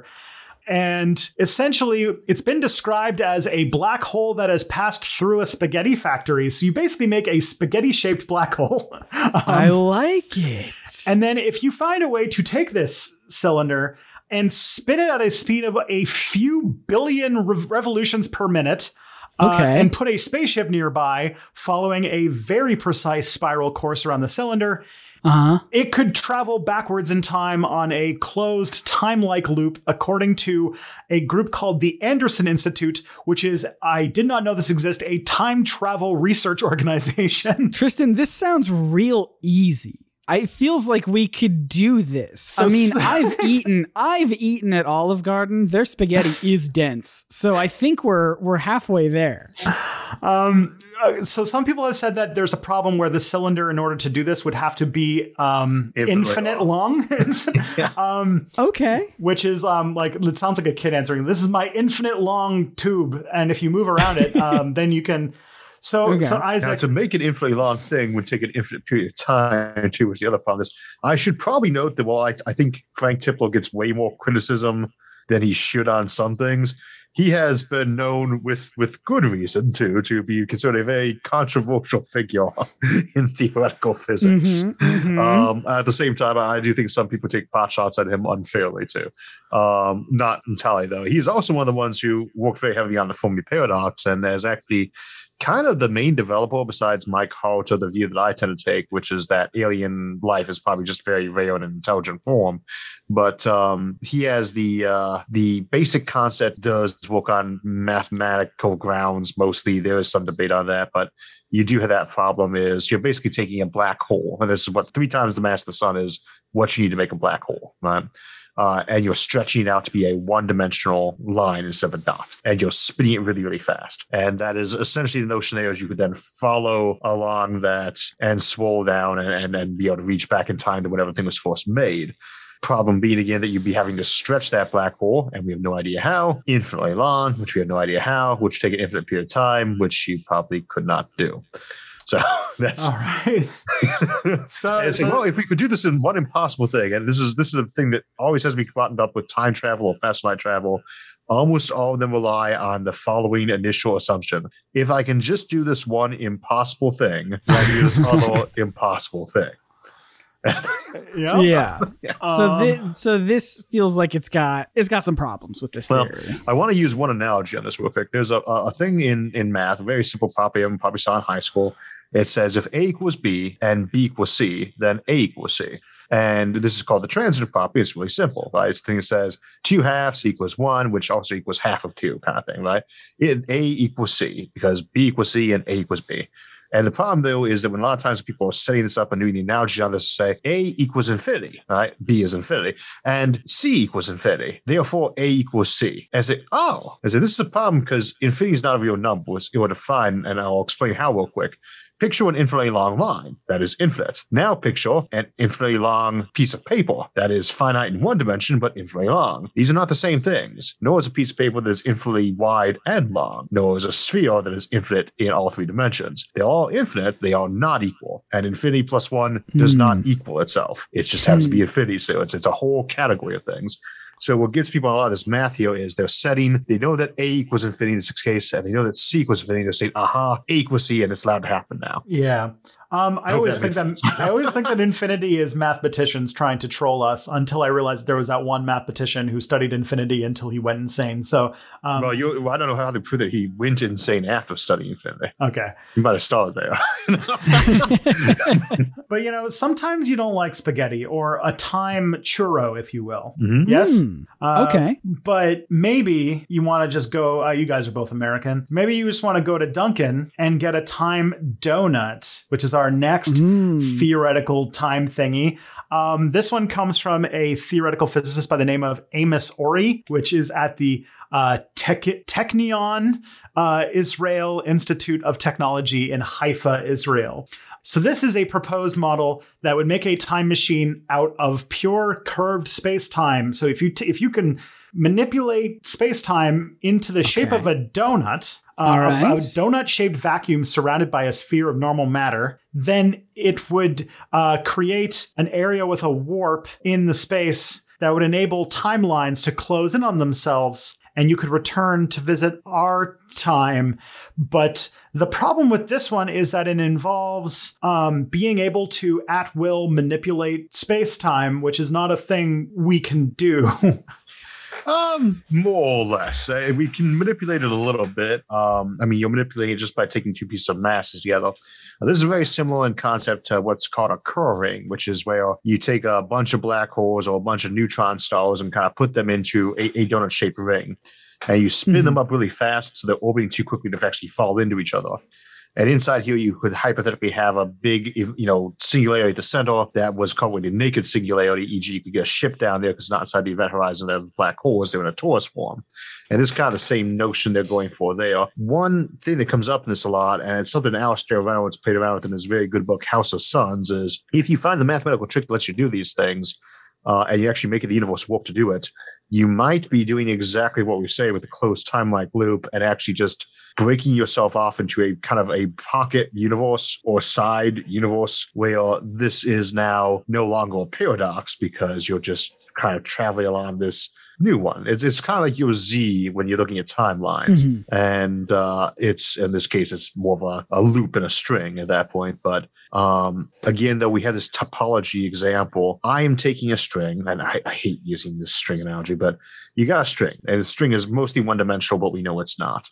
And essentially, it's been described as a black hole that has passed through a spaghetti factory. So you basically make a spaghetti-shaped black hole. I like it. And then if you find a way to take this cylinder and spin it at a speed of a few billion revolutions per minute, and put a spaceship nearby following a very precise spiral course around the cylinder, it could travel backwards in time on a closed time-like loop, according to a group called the Anderson Institute, which is, I did not know this exists, a time travel research organization. Tristan, this sounds real easy. It feels like we could do this. I mean, I've eaten at Olive Garden. Their spaghetti is dense. So I think we're halfway there. So some people have said that there's a problem where the cylinder, in order to do this, would have to be infinite long. Which is it sounds like a kid answering, "This is my infinite long tube." And if you move around it, then you can. So Isaac, now, to make an infinitely long thing would take an infinite period of time too. Was the other problem. I should probably note that while I think Frank Tipler gets way more criticism than he should on some things, he has been known with good reason to be considered a very controversial figure in theoretical physics. At the same time, I do think some people take pot shots at him unfairly too. Not entirely though. He's also one of the ones who worked very heavily on the Fermi paradox and has actually kind of the main developer besides Mike Holt, or the view that I tend to take, which is that alien life is probably just very rare in an intelligent form. But he has the basic concept does work on mathematical grounds mostly. There is some debate on that, but you do have that problem is you're basically taking a black hole, and this is what 3 times the mass of the sun is what you need to make a black hole, right? And you're stretching it out to be a one-dimensional line instead of a dot, and you're spinning it really, really fast. And that is essentially the notion there is you could then follow along that and slow down and be able to reach back in time to whenever the thing was first made. Problem being, again, that you'd be having to stretch that black hole, and we have no idea how, infinitely long, which we have no idea how, which take an infinite period of time, which you probably could not do. So that's all right. Well, if we could do this in one impossible thing, and this is a thing that always has to be buttoned up with time travel or fast light travel, almost all of them rely on the following initial assumption. If I can just do this one impossible thing, then I do this other impossible thing. Yeah. So this feels like it's got some problems with this theory. I want to use one analogy on this real quick. There's a thing in math, a very simple property you probably saw in high school. It says if A equals B and B equals C, then A equals C. And this is called the transitive property. It's really simple, right? It's the thing that says 2 halves equals 1, which also equals half of 2 kind of thing, right? A equals C because B equals C and A equals B. And the problem, though, is that when a lot of times people are setting this up and doing the analogy on this, say A equals infinity, right? B is infinity, and C equals infinity. Therefore, A equals C. And I say, this is a problem because infinity is not a real number. It's defined, and I'll explain how real quick. Picture an infinitely long line that is infinite. Now picture an infinitely long piece of paper that is finite in one dimension, but infinitely long. These are not the same things. Nor is a piece of paper that is infinitely wide and long. Nor is a sphere that is infinite in all 3 dimensions. They're all infinite. They are not equal. And infinity plus 1 does not equal itself. It just happens to be infinity. So it's a whole category of things. So what gets people a lot of this math here is they know that A equals infinity in this case, and they know that C equals infinity. They're saying, A equals C, and it's allowed to happen now. Yeah. I always think that infinity is mathematicians trying to troll us until I realized there was that one mathematician who studied infinity until he went insane. So, I don't know how to prove that he went insane after studying infinity. Okay. You might have started there. But, sometimes you don't like spaghetti or a time churro, if you will. Mm-hmm. Yes? Okay. But maybe you want to just go, you guys are both American. Maybe you just want to go to Dunkin' and get a time donut, which is our next theoretical time thingy. This one comes from a theoretical physicist by the name of Amos Ori, which is at the Technion Israel Institute of Technology in Haifa, Israel. So this is a proposed model that would make a time machine out of pure curved space-time. So if you can manipulate space-time into the shape of a donut, a donut-shaped vacuum surrounded by a sphere of normal matter, then it would create an area with a warp in the space that would enable timelines to close in on themselves, and you could return to visit our time. But the problem with this one is that it involves being able to at will manipulate space-time, which is not a thing we can do. More or less. We can manipulate it a little bit. You'll manipulate it just by taking 2 pieces of masses together. This is very similar in concept to what's called a Kerr ring, which is where you take a bunch of black holes or a bunch of neutron stars and kind of put them into a donut-shaped ring. And you spin them up really fast so they're orbiting too quickly to actually fall into each other. And inside here, you could hypothetically have a big, singularity at the center that was called a naked singularity, e.g. you could get a ship down there because it's not inside the event horizon of black holes. They're in a torus form. And this is kind of the same notion they're going for there. One thing that comes up in this a lot, and it's something Alastair Reynolds played around with in his very good book, House of Suns, is if you find the mathematical trick that lets you do these things, and you actually make the universe work to do it, you might be doing exactly what we say with a closed time-like loop and actually just breaking yourself off into a kind of a pocket universe or side universe where this is now no longer a paradox because you're just kind of traveling along this new one. It's kind of like your Z when you're looking at timelines. And it's, in this case, it's more of a loop in a string at that point. But again, though, we have this topology example. I am taking a string, and I hate using this string analogy, but you got a string, and the string is mostly one-dimensional, but we know it's not.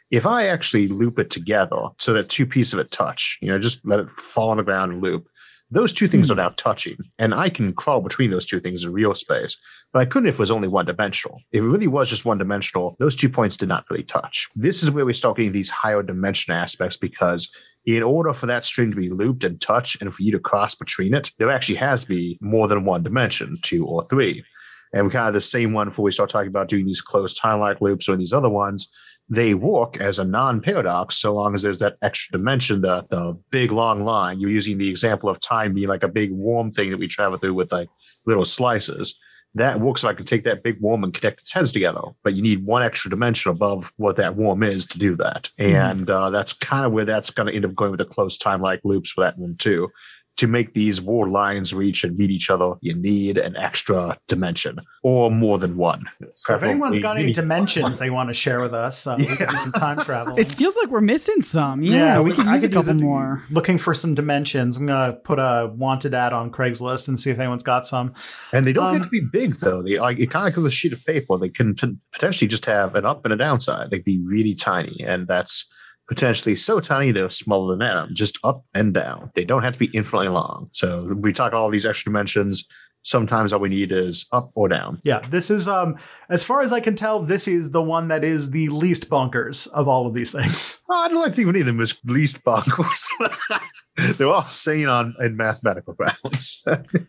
If I actually loop it together so that two pieces of it touch, just let it fall on the ground and loop, those two things are now touching, and I can crawl between those two things in real space. But I couldn't if it was only one-dimensional. If it really was just one-dimensional, those 2 points did not really touch. This is where we start getting these higher dimension aspects, because in order for that string to be looped and touch and for you to cross between it, there actually has to be more than one dimension, 2 or 3. And we kind of the same one before we start talking about doing these closed time-like loops or these other ones. They work as a non-paradox so long as there's that extra dimension, the big long line. You're using the example of time being like a big worm thing that we travel through with like little slices. That works if I can take that big worm and connect its heads together. But you need one extra dimension above what that worm is to do that. And that's kind of where that's going to end up going with the closed time-like loops for that one too. To make these world lines reach and meet each other, you need an extra dimension or more than one. So if anyone's got any dimensions they want to share with us, we can do some time travel. It feels like we're missing some. Yeah, we could use a couple more. Looking for some dimensions. I'm going to put a wanted ad on Craigslist and see if anyone's got some. And they don't get to be big, though. It kind of like a sheet of paper. They can potentially just have an up and a downside. They'd be really tiny, and that's potentially so tiny they're smaller than atom, just up and down. They don't have to be infinitely long. So we talk all these extra dimensions. Sometimes all we need is up or down. Yeah, this is, as far as I can tell, this is the one that is the least bonkers of all of these things. Oh, I don't like to think of any of them as least bonkers. They're all sane in mathematical grounds.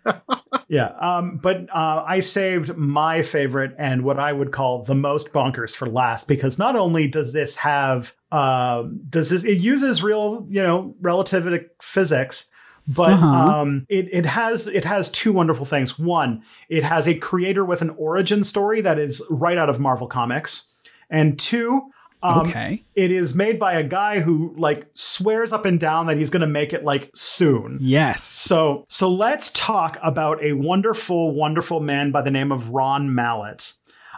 Yeah, but I saved my favorite and what I would call the most bonkers for last, because not only does this have, it uses real, relativistic physics, but it has two wonderful things. One, it has a creator with an origin story that is right out of Marvel Comics. And two, it is made by a guy who swears up and down that he's going to make it soon. Yes. So let's talk about a wonderful, wonderful man by the name of Ron Mallett.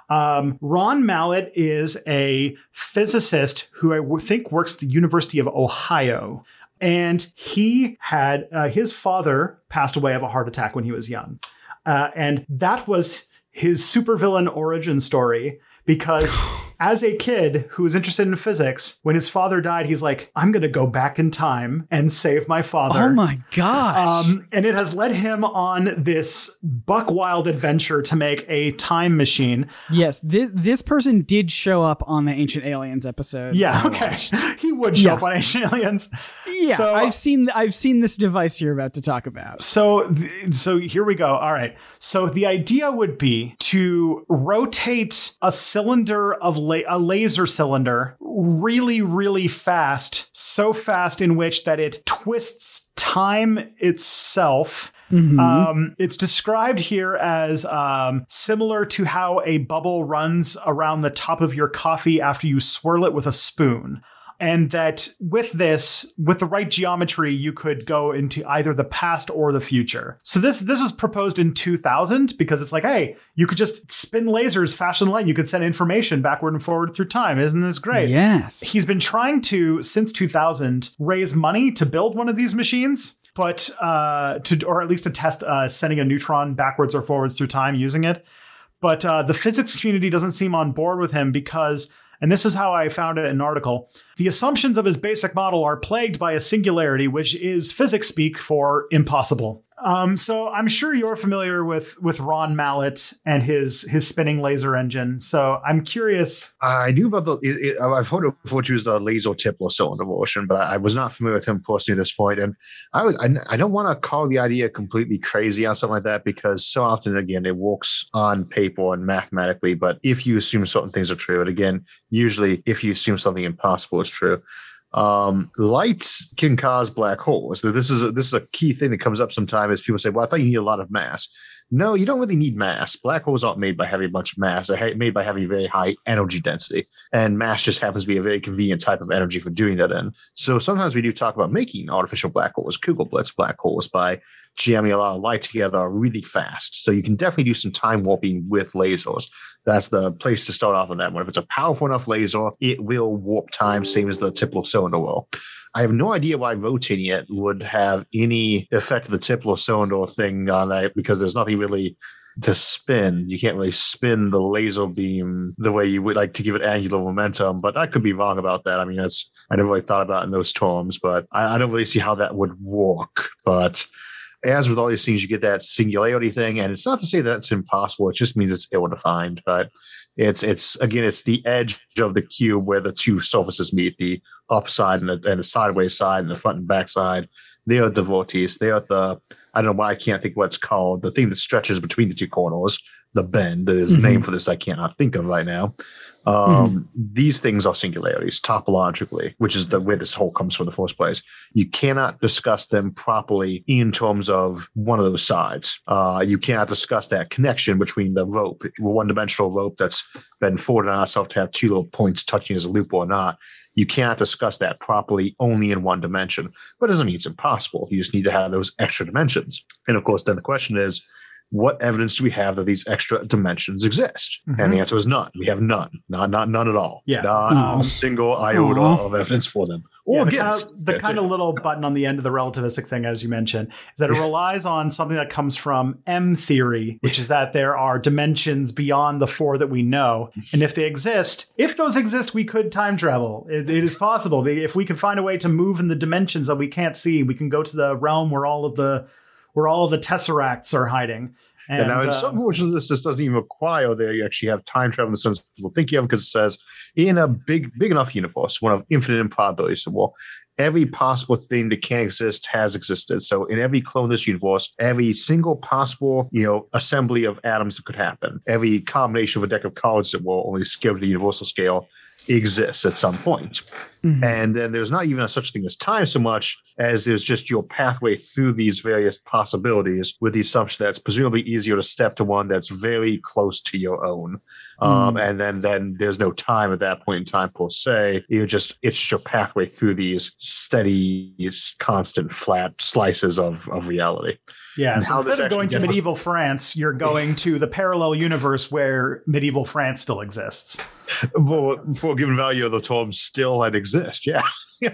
Ron Mallett is a physicist who I think works at the University of Ohio. And he had his father passed away of a heart attack when he was young. And that was his supervillain origin story, because as a kid who was interested in physics, when his father died, he's like, I'm going to go back in time and save my father. Oh my gosh. And it has led him on this buck wild adventure to make a time machine. Yes, this person did show up on the Ancient Aliens episode. Yeah, okay. He would show up on Ancient Aliens. Yeah, so, I've seen this device you're about to talk about. So here we go. All right. So the idea would be to rotate a cylinder of a laser cylinder really, really fast, so fast in which that it twists time itself. It's described here as similar to how a bubble runs around the top of your coffee after you swirl it with a spoon. And that with the right geometry, you could go into either the past or the future. So this was proposed in 2000 because it's like, hey, you could just spin lasers faster than light. You could send information backward and forward through time. Isn't this great? Yes. He's been trying to, since 2000, raise money to build one of these machines, but or at least to test sending a neutron backwards or forwards through time using it. But the physics community doesn't seem on board with him because, and this is how I found it in an article, the assumptions of his basic model are plagued by a singularity, which is physics speak for impossible. So I'm sure you're familiar with Ron Mallett and his spinning laser engine. So I'm curious. I knew about I've heard of what was the laser tip or cylinder motion, but I was not familiar with him personally at this point. And I don't want to call the idea completely crazy on something like that, because so often, again, it works on paper and mathematically. But if you assume certain things are true, and again, usually if you assume something impossible is true, lights can cause black holes. So this is a key thing that comes up sometimes. Is people say, well, I thought you need a lot of mass. No, you don't really need mass. Black holes aren't made by having a bunch of mass. They're made by having very high energy density. And mass just happens to be a very convenient type of energy for doing that in. So sometimes we do talk about making artificial black holes, Kugelblitz black holes, by jamming a lot of light together really fast. So you can definitely do some time warping with lasers. That's the place to start off on that one. If it's a powerful enough laser, it will warp time, same as the typical cylinder will. I have no idea why rotating it would have any effect of the typical cylinder thing on that, because there's nothing really to spin. You can't really spin the laser beam the way you would like to give it angular momentum, but I could be wrong about that. I mean, I never really thought about it in those terms, but I don't really see how that would work. But as with all these things, you get that singularity thing, and it's not to say that it's impossible. It just means it's ill-defined. But it's the edge of the cube where the two surfaces meet, the upside and the sideways side and the front and back side. They are the vortice. They are I don't know why I can't think what it's called. The thing that stretches between the two corners, the bend. There's a name for this I cannot think of right now. These things are singularities topologically, which is where this whole comes from in the first place. You cannot discuss them properly in terms of one of those sides. You cannot discuss that connection between the rope, one-dimensional rope that's been forwarded on itself to have two little points touching as a loop or not. You cannot discuss that properly only in one dimension. But it doesn't mean it's impossible. You just need to have those extra dimensions. And of course, then the question is, what evidence do we have that these extra dimensions exist? And the answer is none. We have none. None at all. Yeah. Not a single iota of evidence for them. Or the kind of little button on the end of the relativistic thing, as you mentioned, is that it relies on something that comes from M theory, which is that there are dimensions beyond the four that we know. And if those exist, we could time travel. It is possible. If we can find a way to move in the dimensions that we can't see, we can go to the realm where all of the tesseracts are hiding. And now in some versions of this doesn't even require that you actually have time travel in the sense we'll think of, because it says in a big enough universe, one of infinite improbability. So, well, every possible thing that can exist has existed. So in every clone of this universe, every single possible, assembly of atoms that could happen, every combination of a deck of cards that will only scale to the universal scale exists at some point. And then there's not even such thing as time so much as there's just your pathway through these various possibilities, with the assumption that it's presumably easier to step to one that's very close to your own. And then there's no time at that point in time per se. It's just your pathway through these steady, constant, flat slices of reality. Yeah, so instead of going to medieval France, you're going to the parallel universe where medieval France still exists. Well, for a given value of the term still and exist, yeah.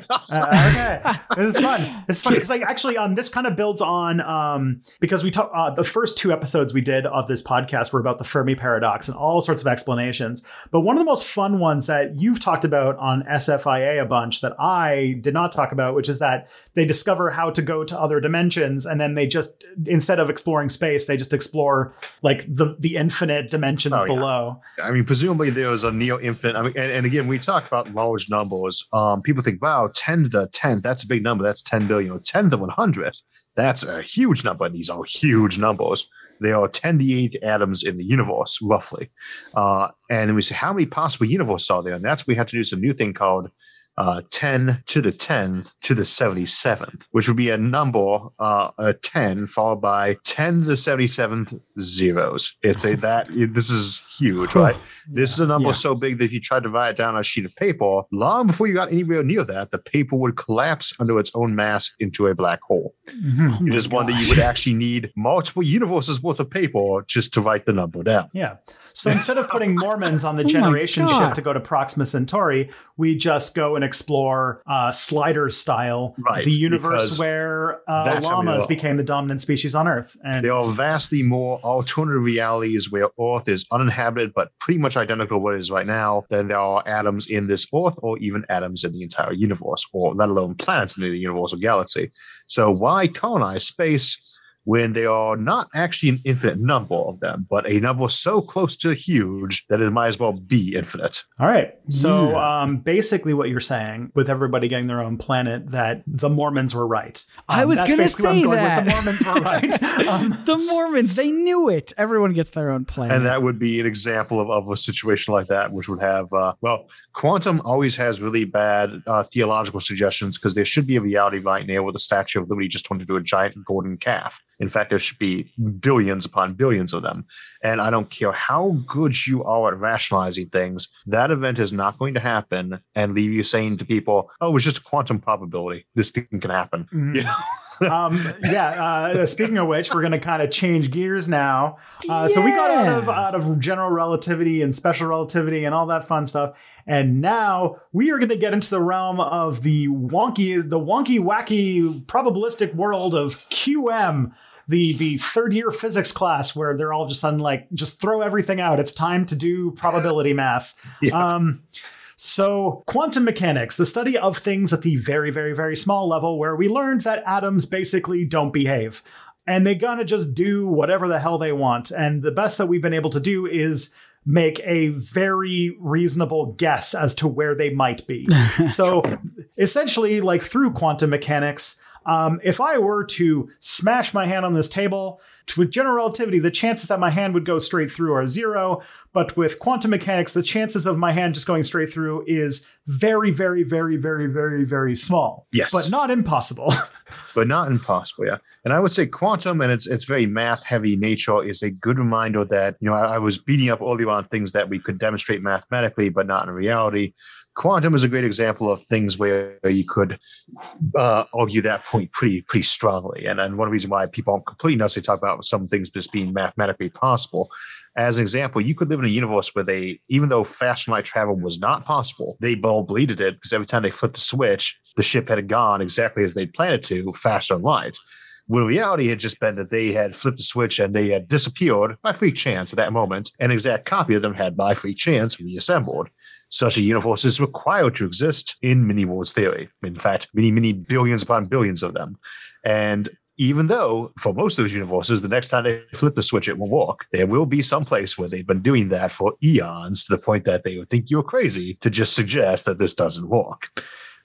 Okay, this is fun. It's fun because actually this kind of builds on because we talked the first two episodes we did of this podcast were about the Fermi paradox and all sorts of explanations. But one of the most fun ones that you've talked about on SFIA a bunch that I did not talk about, which is that they discover how to go to other dimensions, and then they just, instead of exploring space, they just explore like the infinite dimensions below. I mean, presumably there was a neo-infinite. I mean, and again, we talk about large numbers. People think, wow, 10 to the 10th, that's a big number. That's 10 billion. 10 to the 100th, that's a huge number. And these are huge numbers. There are 10 to the 8 atoms in the universe, roughly. And then we say, how many possible universes are there? And that's we have to do some new thing called 10 to the 10th to the 77th, which would be a number, a 10 followed by 10 to the 77th zeros. This is huge, right? This is a number so big that if you tried to write it down on a sheet of paper, long before you got anywhere near that, the paper would collapse under its own mass into a black hole. It is one that you would actually need multiple universes worth of paper just to write the number down. Yeah. So instead of putting Mormons on the generation ship to go to Proxima Centauri, we just go and explore Sliders style, the universe where llamas became the dominant species on Earth. And there are vastly more alternative realities where Earth is uninhabited, but pretty much identical to what it is right now, than there are atoms in this Earth or even atoms in the entire universe, or let alone planets in the universe or galaxy. So why colonize space when there are not actually an infinite number of them, but a number so close to huge that it might as well be infinite? All right. So basically what you're saying, with everybody getting their own planet, that the Mormons were right. I was going to say that. The Mormons were right. The Mormons, they knew it. Everyone gets their own planet. And that would be an example of a situation like that, which would have, quantum always has really bad theological suggestions, because there should be a reality right now where the Statue of Liberty just turned into a giant golden calf. In fact, there should be billions upon billions of them. And I don't care how good you are at rationalizing things, that event is not going to happen and leave you saying to people, oh, it's just a quantum probability. This thing can happen. You know? Speaking of which, we're going to kind of change gears now. So we got out of general relativity and special relativity and all that fun stuff. And now we are going to get into the realm of the wonky, wacky, probabilistic world of QM. the third year physics class where they're all just on like, just throw everything out. It's time to do probability math. Yeah. So quantum mechanics, the study of things at the very, very, very small level where we learned that atoms basically don't behave and they gonna just do whatever the hell they want. And the best that we've been able to do is make a very reasonable guess as to where they might be. So essentially, like through quantum mechanics, if I were to smash my hand on this table, with general relativity, the chances that my hand would go straight through are 0. But with quantum mechanics, the chances of my hand just going straight through is very, very, very, very, very, very small. Yes. But not impossible. But not impossible, yeah. And I would say quantum and its very math-heavy nature is a good reminder that, I was beating up earlier on things that we could demonstrate mathematically, but not in reality. Quantum is a great example of things where you could argue that point pretty strongly. And one reason why people aren't completely nuts, they talk about some things just being mathematically possible. As an example, you could live in a universe where even though faster light travel was not possible, they believed it because every time they flipped the switch, the ship had gone exactly as they planned it to, faster than light. When reality had just been that they had flipped the switch and they had disappeared by freak chance at that moment. An exact copy of them had by freak chance reassembled. Such a universe is required to exist in mini-worlds theory. In fact, many billions upon billions of them. And even though for most of those universes, the next time they flip the switch, it will work, there will be some place where they've been doing that for eons to the point that they would think you're crazy to just suggest that this doesn't work.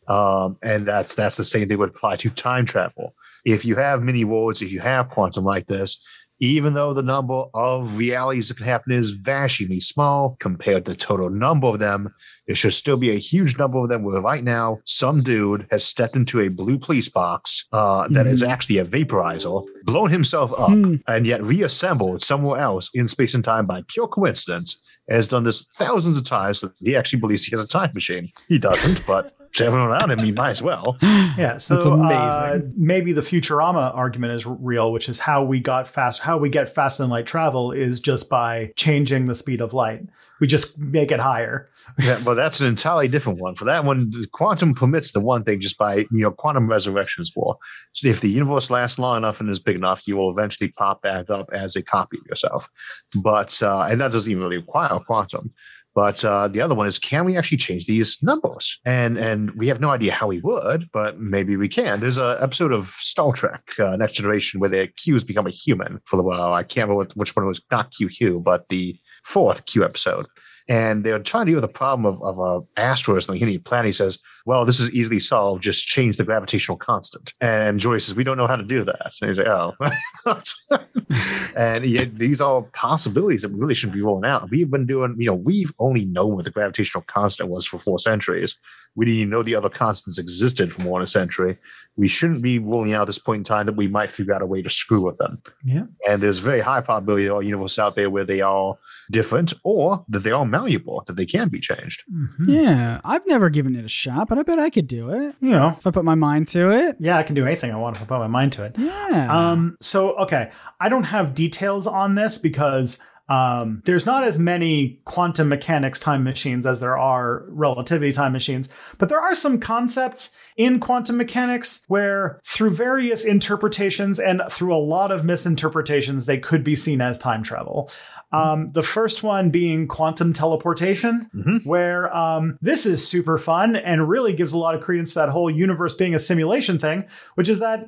And that's the same thing would apply to time travel. If you have mini worlds, if you have quantum like this, even though the number of realities that can happen is vanishingly small compared to the total number of them, there should still be a huge number of them where right now some dude has stepped into a blue police box that is actually a vaporizer, blown himself up, and yet reassembled somewhere else in space and time by pure coincidence, has done this thousands of times that he actually believes he has a time machine. He doesn't, but to everyone around him, he might as well. Yeah, so that's amazing. Maybe the Futurama argument is real, which is how we get faster than light travel is just by changing the speed of light. We just make it higher. Yeah, well, that's an entirely different one. For that one, quantum permits the one thing just by, quantum resurrection is war. So if the universe lasts long enough and is big enough, you will eventually pop back up as a copy of yourself. But, and that doesn't even really require quantum. But the other one is, can we actually change these numbers? And we have no idea how we would, but maybe we can. There's an episode of Star Trek, Next Generation, where the Qs become a human for the while. I can't remember which one was, not QQ, but the 4th Q episode. And they're trying to deal with the problem of an asteroid on the Hinny planet. He says, well, this is easily solved. Just change the gravitational constant. And Joyce says, we don't know how to do that. And he's like, oh. And yet these are possibilities that we really shouldn't be rolling out. We've been doing, we've only known what the gravitational constant was for 4 centuries. We didn't even know the other constants existed for more than a century. We shouldn't be rolling out at this point in time that we might figure out a way to screw with them. Yeah. And there's a very high probability there are universes out there where they are different or that they are malleable, that they can be changed. Mm-hmm. Yeah. I've never given it a shot, but I bet I could do it. If I put my mind to it. Yeah, I can do anything I want if I put my mind to it. Yeah. So, okay. I don't have details on this because there's not as many quantum mechanics time machines as there are relativity time machines, but there are some concepts in quantum mechanics where through various interpretations and through a lot of misinterpretations, they could be seen as time travel. The first one being quantum teleportation, where this is super fun and really gives a lot of credence to that whole universe being a simulation thing, which is that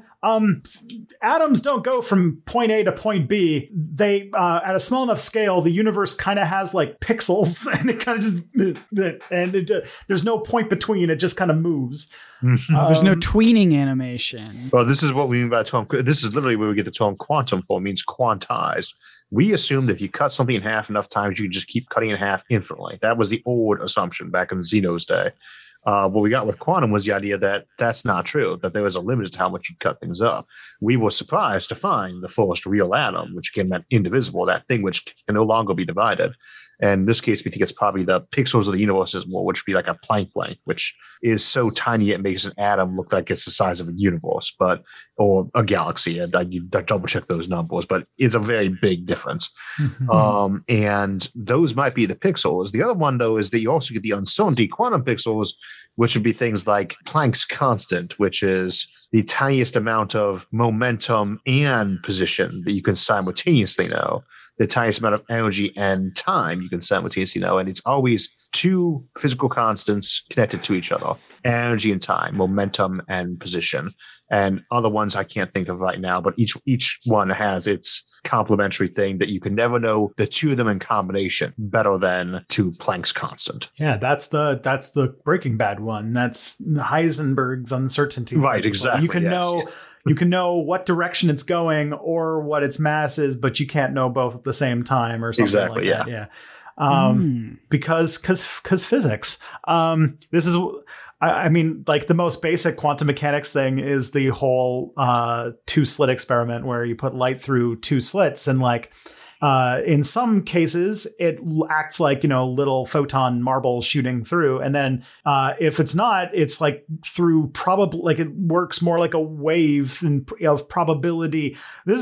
atoms don't go from point A to point B. They, at a small enough scale, the universe kind of has like pixels and it kind of just, there's no point between, it just kind of moves. There's no tweening animation. Well, this is what we mean by term. This is literally where we get the term quantum from. It means quantized. We assumed that if you cut something in half enough times, you could just keep cutting in half infinitely. That was the old assumption back in Zeno's day. What we got with quantum was the idea that that's not true, that there was a limit as to how much you cut things up. We were surprised to find the first real atom, which again meant indivisible, that thing which can no longer be divided. And in this case, we think it's probably the pixels of the universe as well, which would be like a Planck length, which is so tiny it makes an atom look like it's the size of a universe, or a galaxy. And I need to double check those numbers, but it's a very big difference. And those might be the pixels. The other one, though, is that you also get the uncertainty quantum pixels, which would be things like Planck's constant, which is the tiniest amount of momentum and position that you can simultaneously know, the tiniest amount of energy and time you can simultaneously know. And it's always two physical constants connected to each other: energy and time, momentum and position. And other ones I can't think of right now, but each one has its complementary thing that you can never know the two of them in combination better than to Planck's constant. Yeah, that's the Breaking Bad one. That's Heisenberg's uncertainty. Right, principle. exactly. You can know you can know what direction it's going or what its mass is, but you can't know both at the same time or something exactly, like that. Yeah. Because physics. This is, I mean, like the most basic quantum mechanics thing is the whole 2-slit experiment where you put light through 2 slits, and like in some cases it acts like, little photon marbles shooting through, and then if it's not, it's like through probably, like it works more like a wave of probability. This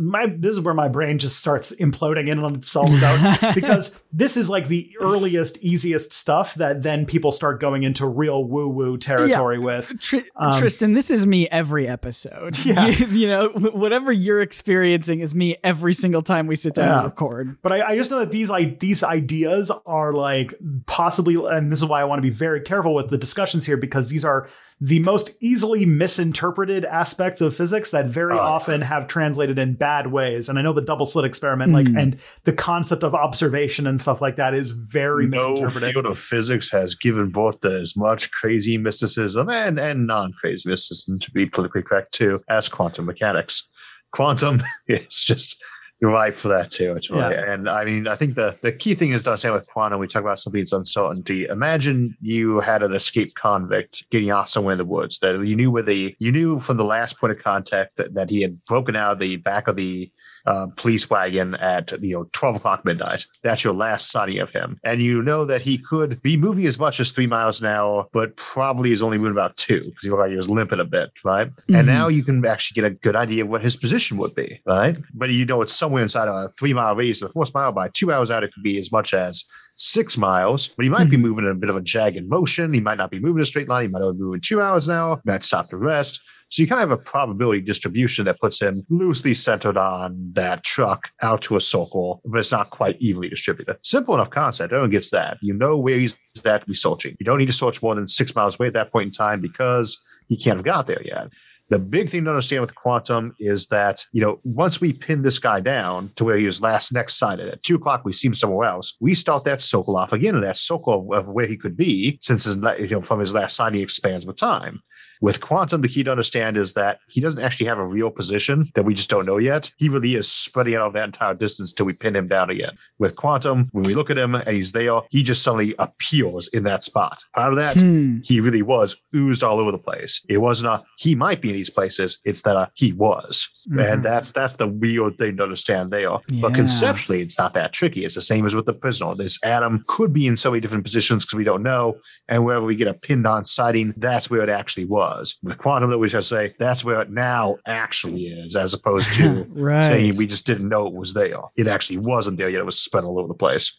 is where my brain just starts imploding in on itself about because this is like the earliest, easiest stuff that then people start going into real woo-woo territory with. Tristan, this is me every episode. Yeah. Whatever you're experiencing is me every single time we sit down and record. But I just know that these ideas are like possibly, and this is why I want to be very careful with the discussions here, because these are the most easily misinterpreted aspects of physics that very often have translated in bad ways. And I know the double slit experiment, and the concept of observation and stuff like that is very misinterpreted. No field of physics has given birth to as much crazy mysticism and non-crazy mysticism, to be politically correct too, as quantum mechanics. Quantum is just right for that territory. Yeah. And I mean, I think the key thing is to understand with quantum, we talk about something's uncertainty. Imagine you had an escaped convict getting off somewhere in the woods that you knew from the last point of contact that he had broken out of the back of the police wagon at 12 o'clock midnight. That's your last sighting of him. And you know that he could be moving as much as 3 miles an hour, but probably is only moving about 2 because he looked like he was limping a bit, right? And now you can actually get a good idea of what his position would be, right? But it's somewhere inside a 3-mile radius of the first mile. By 2 hours out, it could be as much as 6 miles, but he might be moving in a bit of a jagged motion. He might not be moving a straight line. He might only be moving 2 hours an hour. He might stop to rest. So you kind of have a probability distribution that puts him loosely centered on that truck out to a circle, but it's not quite evenly distributed. Simple enough concept. Everyone gets that. You know where he's at to be searching. You don't need to search more than 6 miles away at that point in time because he can't have got there yet. The big thing to understand with quantum is that, once we pin this guy down to where he was next sighted at 2 o'clock, we see him somewhere else. We start that circle off again, and that circle of where he could be, since from his last sighting expands with time. With quantum, the key to understand is that he doesn't actually have a real position that we just don't know yet. He really is spreading out that entire distance till we pin him down again. With quantum, when we look at him and he's there, he just suddenly appears in that spot. Part of that, he really was oozed all over the place. It wasn't he might be in these places. It's that he was. And that's the weird thing to understand there. Yeah. But conceptually, it's not that tricky. It's the same as with the prisoner. This atom could be in so many different positions because we don't know. And wherever we get a pinned on sighting, that's where it actually was. With quantum, we just say that's where it now actually is, as opposed to saying we just didn't know it was there. It actually wasn't there yet. It was spread all over the place.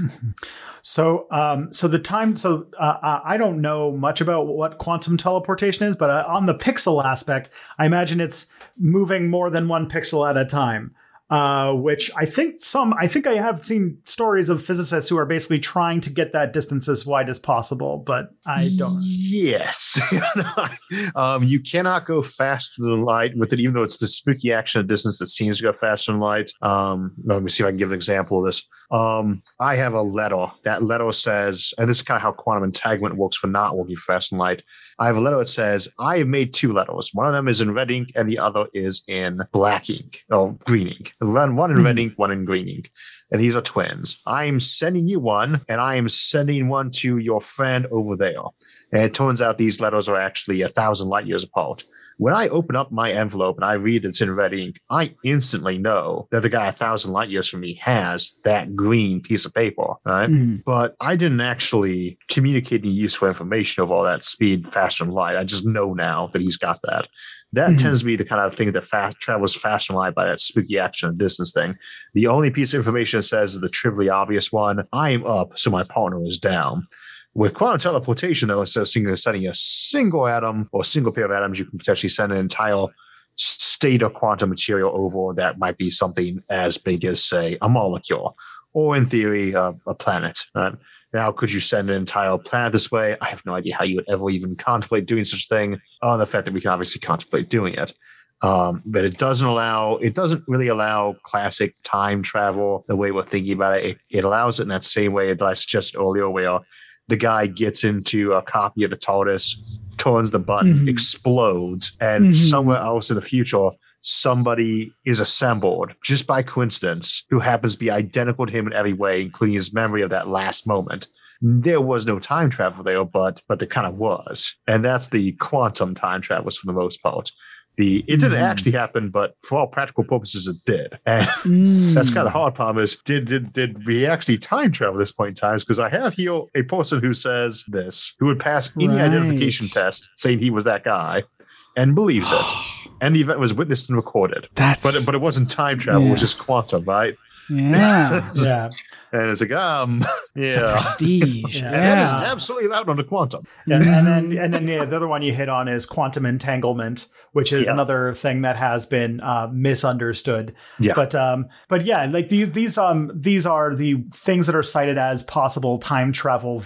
So I don't know much about what quantum teleportation is, but on the pixel aspect, I imagine it's moving more than one pixel at a time. Which I think I have seen stories of physicists who are basically trying to get that distance as wide as possible, but I don't. Yes. You cannot go faster than light with it, even though it's the spooky action of distance that seems to go faster than light. Let me see if I can give an example of this. I have a letter. That letter says, and this is kind of how quantum entanglement works for not working faster than light. I have a letter that says, I have made 2 letters. One of them is in red ink and the other is in black ink or green ink. One in red ink, one in green ink. And these are twins. I am sending you one, and I am sending one to your friend over there. And it turns out these letters are actually 1,000 light years apart. When I open up my envelope and I read it's in red ink, I instantly know that the guy 1,000 light years from me has that green piece of paper, right? But I didn't actually communicate any useful information of all that speed, faster than light. I just know now that he's got that. That tends to be the kind of thing that travels faster than light by that spooky action and distance thing. The only piece of information it says is the trivially obvious one. I am up, so my partner is down. With quantum teleportation, though, instead of sending a single atom or a single pair of atoms, you can potentially send an entire state of quantum material over that might be something as big as, say, a molecule, or in theory, a planet. Right? Now, could you send an entire planet this way? I have no idea how you would ever even contemplate doing such a thing, other than the fact that we can obviously contemplate doing it. But it doesn't really allow classic time travel the way we're thinking about it. It allows it in that same way that I suggested earlier, where the guy gets into a copy of the TARDIS, turns the button, explodes, and somewhere else in the future, somebody is assembled just by coincidence who happens to be identical to him in every way, including his memory of that last moment. There was no time travel there, but there kind of was. And that's the quantum time travels for the most part. It didn't actually happen, but for all practical purposes, it did. And that's kind of the hard problem is, did we actually time travel at this point in time? Because I have here a person who says this, who would pass any identification test saying he was that guy and believes it. And the event was witnessed and recorded. But it wasn't time travel, it was just quantum, right? Yeah. Yeah. And it's like, yeah. Prestige. And that is absolutely allowed under quantum. Yeah, and then the other one you hit on is quantum entanglement, which is another thing that has been misunderstood. Yeah. But yeah, like these are the things that are cited as possible time travel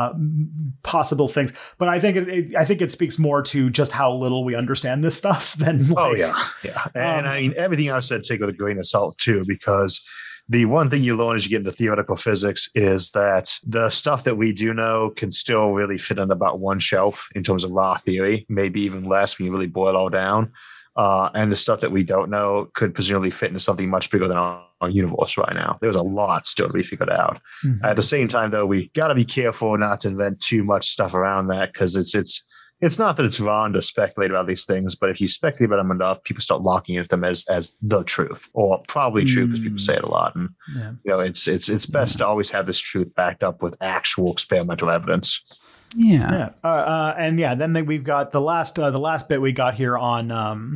possible things. But I think it speaks more to just how little we understand this stuff than yeah. And I mean, everything I've said take with a grain of salt too, because the one thing you learn as you get into theoretical physics is that the stuff that we do know can still really fit on about one shelf in terms of raw theory, maybe even less when you really boil it all down. And the stuff that we don't know could presumably fit into something much bigger than our universe right now. There's a lot still to be figured out. At the same time, though, we got to be careful not to invent too much stuff around that, because it's not that it's wrong to speculate about these things, but if you speculate about them enough, people start locking into them as the truth, or probably true, because people say it a lot. And it's best to always have this truth backed up with actual experimental evidence. Yeah. Then we've got the last bit we got here on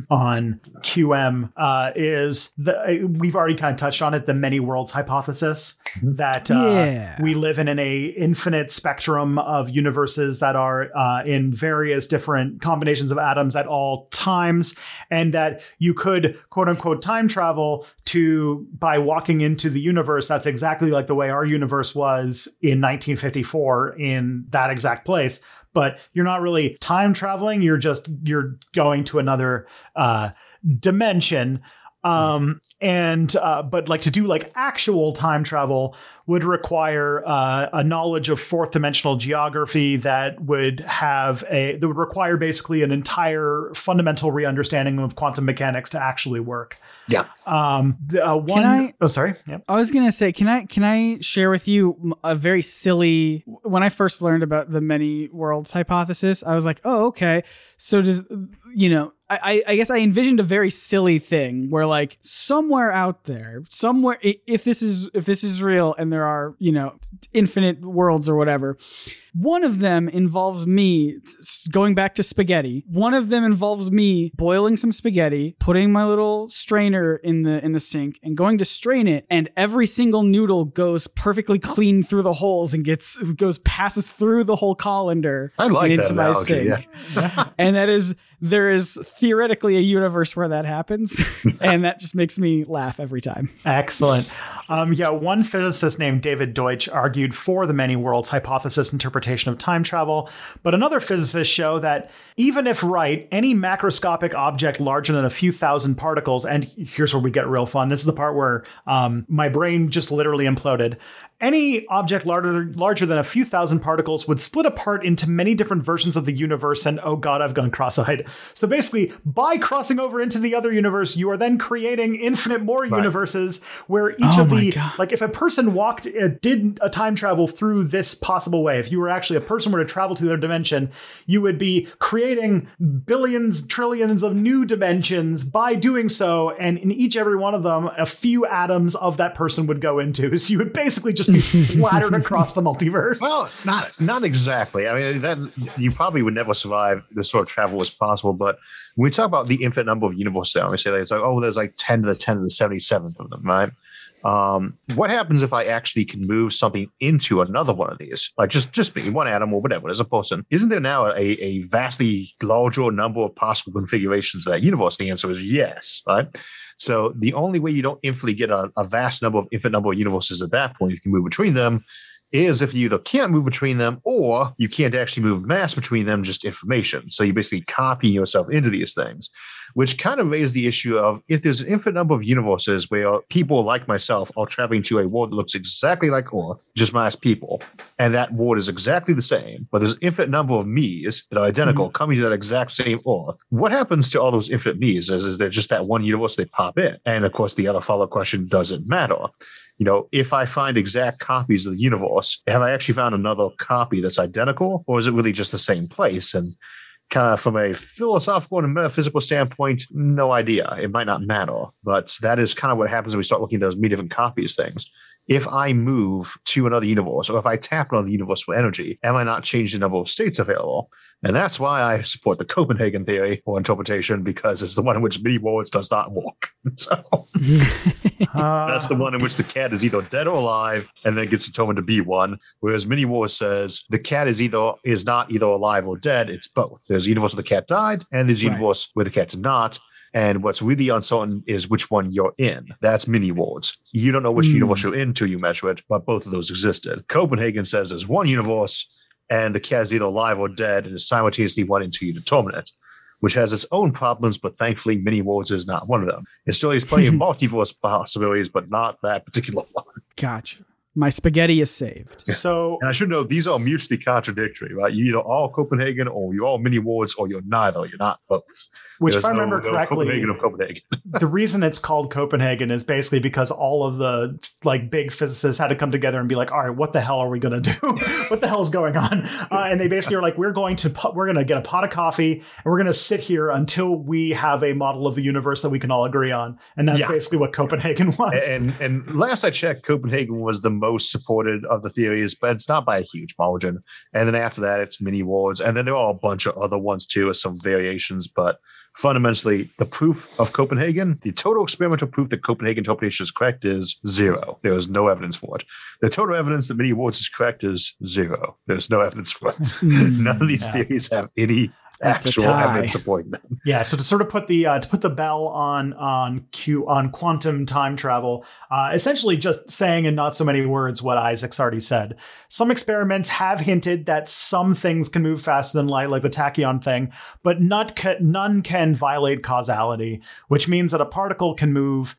QM is we've already kind of touched on it, the many worlds hypothesis, that we live in a infinite spectrum of universes that are in various different combinations of atoms at all times, and that you could quote unquote time travel by walking into the universe that's exactly like the way our universe was in 1954 in that exact place. But you're not really time traveling. You're going to another dimension. But like to do like actual time travel would require a knowledge of fourth dimensional geography that would require basically an entire fundamental re-understanding of quantum mechanics to actually work. Yeah. Sorry. Yep. I was gonna say, can I share with you a very silly? When I first learned about the many worlds hypothesis, I was like, oh, okay. So does I guess I envisioned a very silly thing where, like, somewhere out there, if this is real and there are, infinite worlds or whatever, one of them involves me going back to spaghetti. One of them involves me boiling some spaghetti, putting my little strainer in the sink and going to strain it. And every single noodle goes perfectly clean through the holes and passes through the whole colander. I like and that into my analogy, sink. Yeah. And there is theoretically a universe where that happens. And that just makes me laugh every time. Excellent. One physicist named David Deutsch argued for the many worlds hypothesis interpretation of time travel, but another physicist showed that even if right, any macroscopic object larger than a few thousand particles, and here's where we get real fun. This is the part where my brain just literally imploded. any object larger than a few thousand particles would split apart into many different versions of the universe. And oh God, I've gone cross-eyed. So basically, by crossing over into the other universe, you are then creating infinite more universes where each of the, like if a person did a time travel through this possible way, if you were actually a person were to travel to their dimension, you would be creating billions, trillions of new dimensions by doing so. And in every one of them, a few atoms of that person would go into. So you would basically just be splattered across the multiverse. Well, not exactly. I mean, that you probably would never survive this sort of travel as possible. But when we talk about the infinite number of universes, we say that it's like, oh, there's like 10 to the 10 to the 77th of them, right? What happens if I actually can move something into another one of these? Like just me, one atom or whatever, as a person. Isn't there now a vastly larger number of possible configurations of that universe? The answer is yes, right? So the only way you don't infinitely get a vast number of infinite number of universes at that point, if you can move between them, is if you either can't move between them or you can't actually move mass between them, just information. So you basically copy yourself into these things, which kind of raised the issue of if there's an infinite number of universes where people like myself are traveling to a world that looks exactly like Earth, just minus people, and that world is exactly the same, but there's an infinite number of me's that are identical coming to that exact same Earth. What happens to all those infinite me's? Is there just that one universe they pop in? And of course, the other follow-up question, does it matter? You know, if I find exact copies of the universe, have I actually found another copy that's identical, or is it really just the same place? And kind of from a philosophical and metaphysical standpoint, no idea. It might not matter, but that is kind of what happens when we start looking at those many different copies things. If I move to another universe, or if I tap another universe for energy, am I not changing the number of states available? And that's why I support the Copenhagen theory or interpretation, because it's the one in which many worlds does not work. So that's the one in which the cat is either dead or alive and then gets determined to be one. Whereas many worlds says the cat is not either alive or dead. It's both. There's a universe where the cat died, and there's a universe where the cat's not. And what's really uncertain is which one you're in. That's mini worlds. You don't know which universe you're in until you measure it, but both of those existed. Copenhagen says there's one universe, and the cat is either alive or dead, and is simultaneously one until you determine it, which has its own problems, but thankfully mini worlds is not one of them. It still has plenty of multiverse possibilities, but not that particular one. Gotcha. My spaghetti is saved. So, and I should know these are mutually contradictory, right? You either all Copenhagen, or you're all mini worlds, or you're neither. You're not both. Which, if I remember correctly, Copenhagen. The reason it's called Copenhagen is basically because all of the big physicists had to come together and be like, all right, what the hell are we going to do? What the hell is going on? And they basically are like, we're going to get a pot of coffee and we're going to sit here until we have a model of the universe that we can all agree on. And that's basically what Copenhagen was. And last I checked, Copenhagen was the most supported of the theories, but it's not by a huge margin. And then after that, it's mini worlds. And then there are a bunch of other ones too, with some variations, but fundamentally, the proof of Copenhagen, the total experimental proof that Copenhagen interpretation is correct is 0. There is no evidence for it. The total evidence that mini worlds is correct is 0. There's no evidence for it. None of these theories have any actual evidence supporting them. Yeah, so to sort of put the bell on quantum time travel, essentially just saying in not so many words what Isaac's already said. Some experiments have hinted that some things can move faster than light, like the tachyon thing, but none can violate causality, which means that a particle can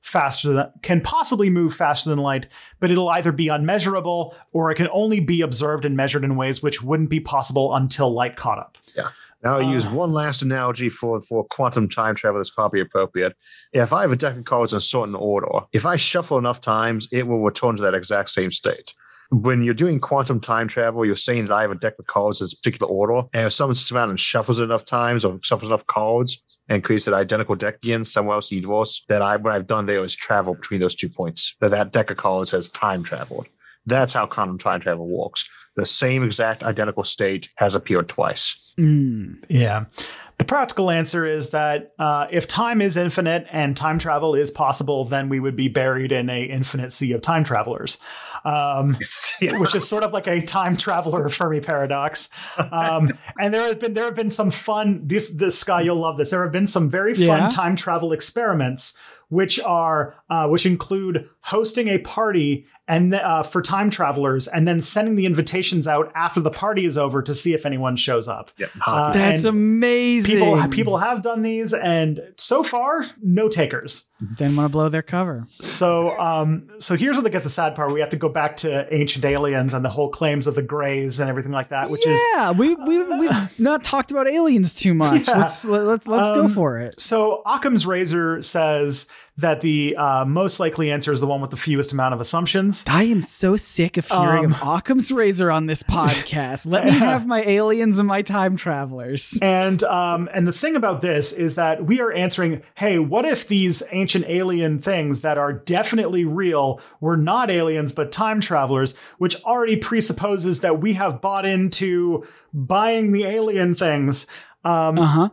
possibly move faster than light, but it'll either be unmeasurable or it can only be observed and measured in ways which wouldn't be possible until light caught up. Yeah. Now I'll use one last analogy for quantum time travel that's probably appropriate. If I have a deck of cards in a certain order, if I shuffle enough times, it will return to that exact same state. When you're doing quantum time travel, you're saying that I have a deck of cards in a particular order, and if someone sits around and shuffles it enough times or shuffles enough cards and creates that identical deck again somewhere else in the universe, what I've done there is travel between those 2 points. That deck of cards has time traveled. That's how quantum time travel works. The same exact identical state has appeared twice. Yeah. The practical answer is that if time is infinite and time travel is possible, then we would be buried in an infinite sea of time travelers, which is sort of like a time traveler Fermi paradox. And there have been some fun. This Scott, you'll love this. There have been some very fun time travel experiments, which include hosting a party and for time travelers, and then sending the invitations out after the party is over to see if anyone shows up. Yep. That's amazing. People have done these, and so far, no takers. Didn't want to blow their cover. So here's where they get the sad part. We have to go back to Ancient Aliens and the whole claims of the Greys and everything like that, which is we've not talked about aliens too much. Yeah. Let's go for it. So Occam's razor says that the most likely answer is the one with the fewest amount of assumptions. I am so sick of hearing of Occam's razor on this podcast. Let me have my aliens and my time travelers. And the thing about this is that we are answering, hey, what if these ancient alien things that are definitely real were not aliens but time travelers, which already presupposes that we have bought into buying the alien things. If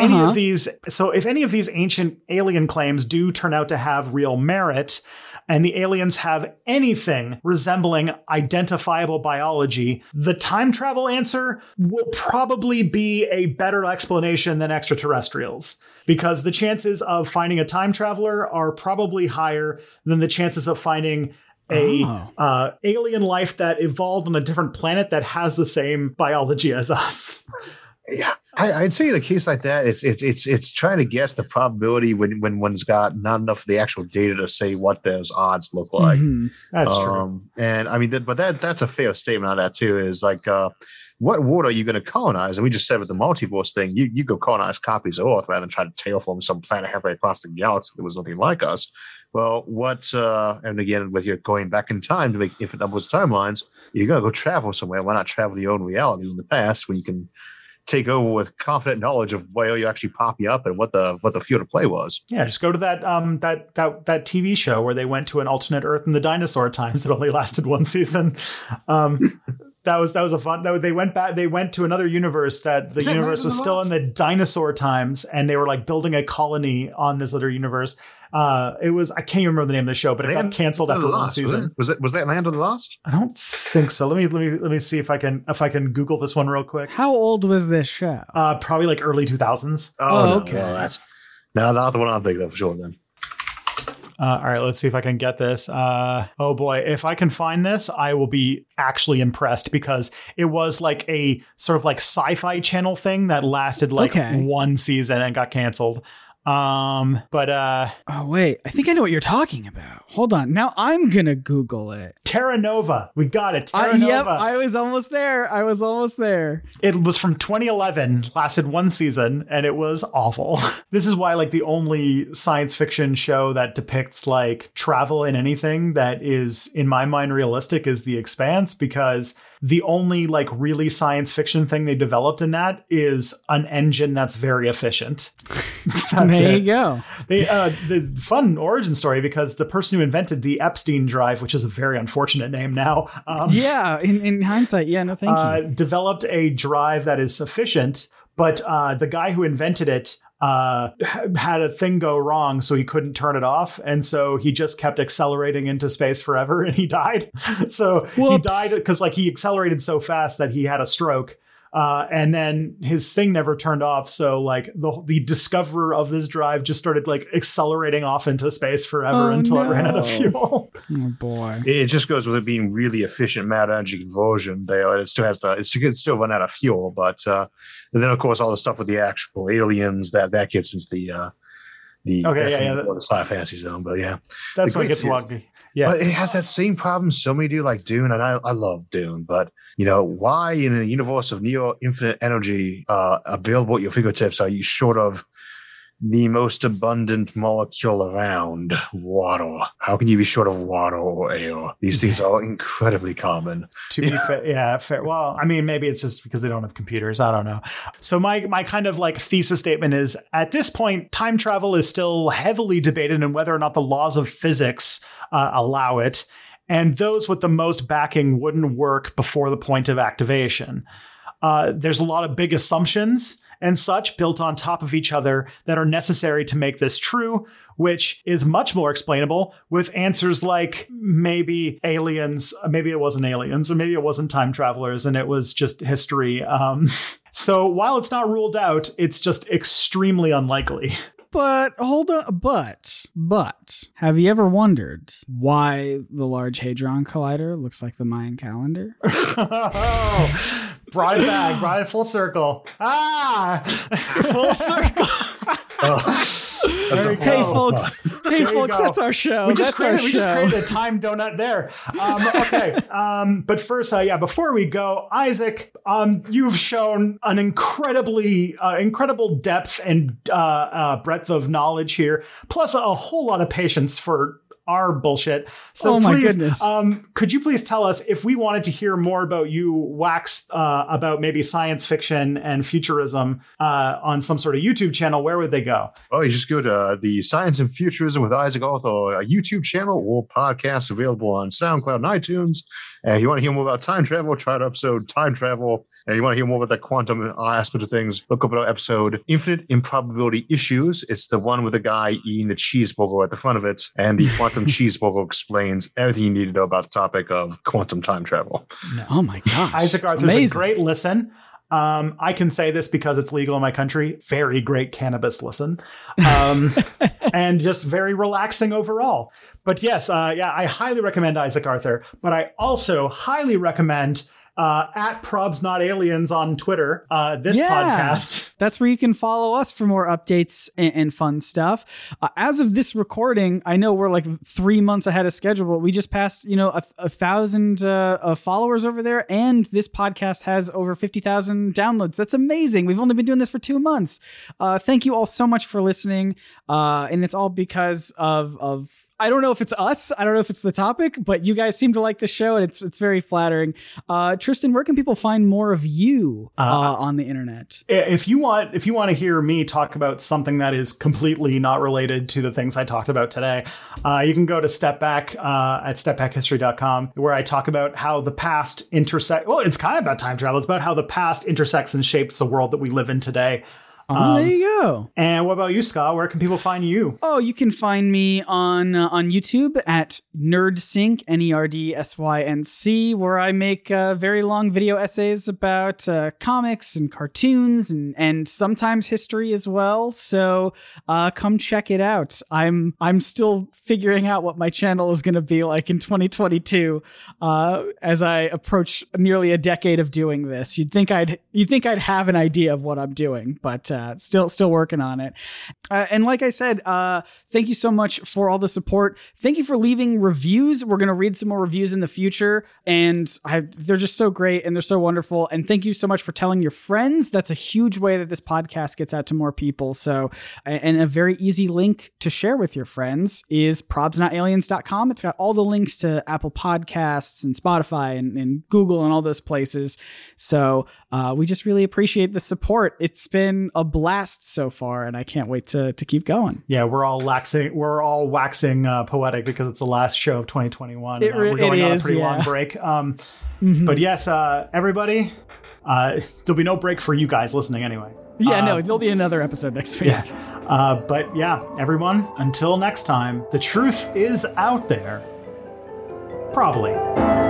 any of these ancient alien claims do turn out to have real merit, and the aliens have anything resembling identifiable biology, the time travel answer will probably be a better explanation than extraterrestrials, because the chances of finding a time traveler are probably higher than the chances of finding alien life that evolved on a different planet that has the same biology as us. Yeah, I'd say in a case like that, it's trying to guess the probability when one's got not enough of the actual data to say what those odds look like. Mm-hmm. That's true. And I mean, that's a fair statement on that too. Is like, what world are you going to colonize? And we just said with the multiverse thing, you go colonize copies of Earth rather than try to terraform some planet halfway across the galaxy that was nothing like us. Well, and again, with your going back in time to make infinite numbers of timelines, you're going to go travel somewhere. Why not travel your own reality in the past when you can take over with confident knowledge of where you actually popping up and what the field of play was? Yeah, just go to that TV show where they went to an alternate Earth in the dinosaur times that only lasted one season. That was a fun. They went back. They went to another universe that the universe was still in the dinosaur times, and they were like building a colony on this other universe. It was, I can't even remember the name of the show, but it got canceled after one season. Was that Land of the Lost? I don't think so. Let me see if I can Google this one real quick. How old was this show? Probably like early 2000s. Oh, okay. Well, that's not the one I'm thinking of for sure then. All right, let's see if I can get this. Oh boy, if I can find this, I will be actually impressed, because it was like a sort of like sci-fi channel thing that lasted like one season and got canceled. Oh wait, I think I know what you're talking about. Hold on. Now I'm going to Google it. Terra Nova. We got it. Terra Nova. Yep, I was almost there. It was from 2011, lasted one season, and it was awful. This is why like the only science fiction show that depicts like travel in anything that is in my mind realistic is The Expanse, because the only like really science fiction thing they developed in that is an engine that's very efficient. There you go. The fun origin story, because the person who invented the Epstein drive, which is a very unfortunate name now. In hindsight, no, thank you. Developed a drive that is efficient, but the guy who invented it had a thing go wrong, so he couldn't turn it off, and so he just kept accelerating into space forever, and he died. So He died because like he accelerated so fast that he had a stroke, and then his thing never turned off. So like the discoverer of this drive just started like accelerating off into space forever until it ran out of fuel. Oh boy! It just goes with it being really efficient matter energy conversion. It still has to. It can still run out of fuel, but and then of course all the stuff with the actual aliens that gets into the sci-fi fantasy zone. But yeah, that's when it gets wonky. Yeah, but it has that same problem so many do, like Dune, and I love Dune, but why in a universe of near infinite energy available at your fingertips are you short of the most abundant molecule around, water? How can you be short of water or air? These things are incredibly common. To be fair. Well, I mean, maybe it's just because they don't have computers. I don't know. So my kind of like thesis statement is, at this point, time travel is still heavily debated in whether or not the laws of physics allow it. And those with the most backing wouldn't work before the point of activation. There's a lot of big assumptions and such built on top of each other that are necessary to make this true, which is much more explainable with answers like maybe aliens, maybe it wasn't aliens, or maybe it wasn't time travelers and it was just history. So while it's not ruled out, it's just extremely unlikely. But hold on. But have you ever wondered why the Large Hadron Collider looks like the Mayan calendar? Oh, brought it back, brought it full circle. Full circle. Hey folks, that's our show. We just created a time donut there. Okay. But first, before we go, Isaac, you've shown an incredible depth and breadth of knowledge here, plus a whole lot of patience for our bullshit. So my please, goodness. Could you please tell us, if we wanted to hear more about you wax about maybe science fiction and futurism on some sort of YouTube channel, where would they go? Oh, you just go to the Science and Futurism with Isaac Arthur YouTube channel or podcast available on SoundCloud and iTunes. And if you want to hear more about time travel, try the episode Time Travel. And if you want to hear more about the quantum aspect of things, look up our episode Infinite Improbability Issues. It's the one with the guy eating the cheeseburger at the front of it. And the quantum cheeseburger explains everything you need to know about the topic of quantum time travel. Oh my gosh. Isaac Arthur's a great listen. I can say this because it's legal in my country. Very great cannabis listen. And just very relaxing overall. But yes, I highly recommend Isaac Arthur. But I also highly recommend at Probs Not Aliens on Twitter, this podcast. That's where you can follow us for more updates and fun stuff. As of this recording, I know we're like 3 months ahead of schedule, but we just passed, 1,000 followers over there, and this podcast has over 50,000 downloads. That's amazing. We've only been doing this for 2 months. Thank you all so much for listening. And it's all because of I don't know if it's us. I don't know if it's the topic, but you guys seem to like the show, and it's very flattering. Tristan, where can people find more of you on the internet? If you want to hear me talk about something that is completely not related to the things I talked about today, you can go to Step Back at stepbackhistory.com, where I talk about how the past intersect. Well, it's kind of about time travel. It's about how the past intersects and shapes the world that we live in today. There you go. And what about you, Scott? Where can people find you? Oh, you can find me on YouTube at NerdSync, NERDSYNC, where I make very long video essays about comics and cartoons and sometimes history as well. So come check it out. I'm still figuring out what my channel is going to be like in 2022 as I approach nearly a decade of doing this. You'd think I'd have an idea of what I'm doing, but still working on it. And like I said, thank you so much for all the support. Thank you for leaving reviews. We're going to read some more reviews in the future, and they're just so great and they're so wonderful. And thank you so much for telling your friends. That's a huge way that this podcast gets out to more people. So, and a very easy link to share with your friends is probsnotaliens.com. It's got all the links to Apple Podcasts and Spotify and Google and all those places. So we just really appreciate the support. It's been a blast so far, and I can't wait to keep going. Yeah, we're all waxing poetic because it's the last show of 2021. We're going on a pretty long break. But yes, everybody, there'll be no break for you guys listening anyway. Yeah, no, there'll be another episode next week. Yeah. But yeah, everyone, until next time, the truth is out there. Probably.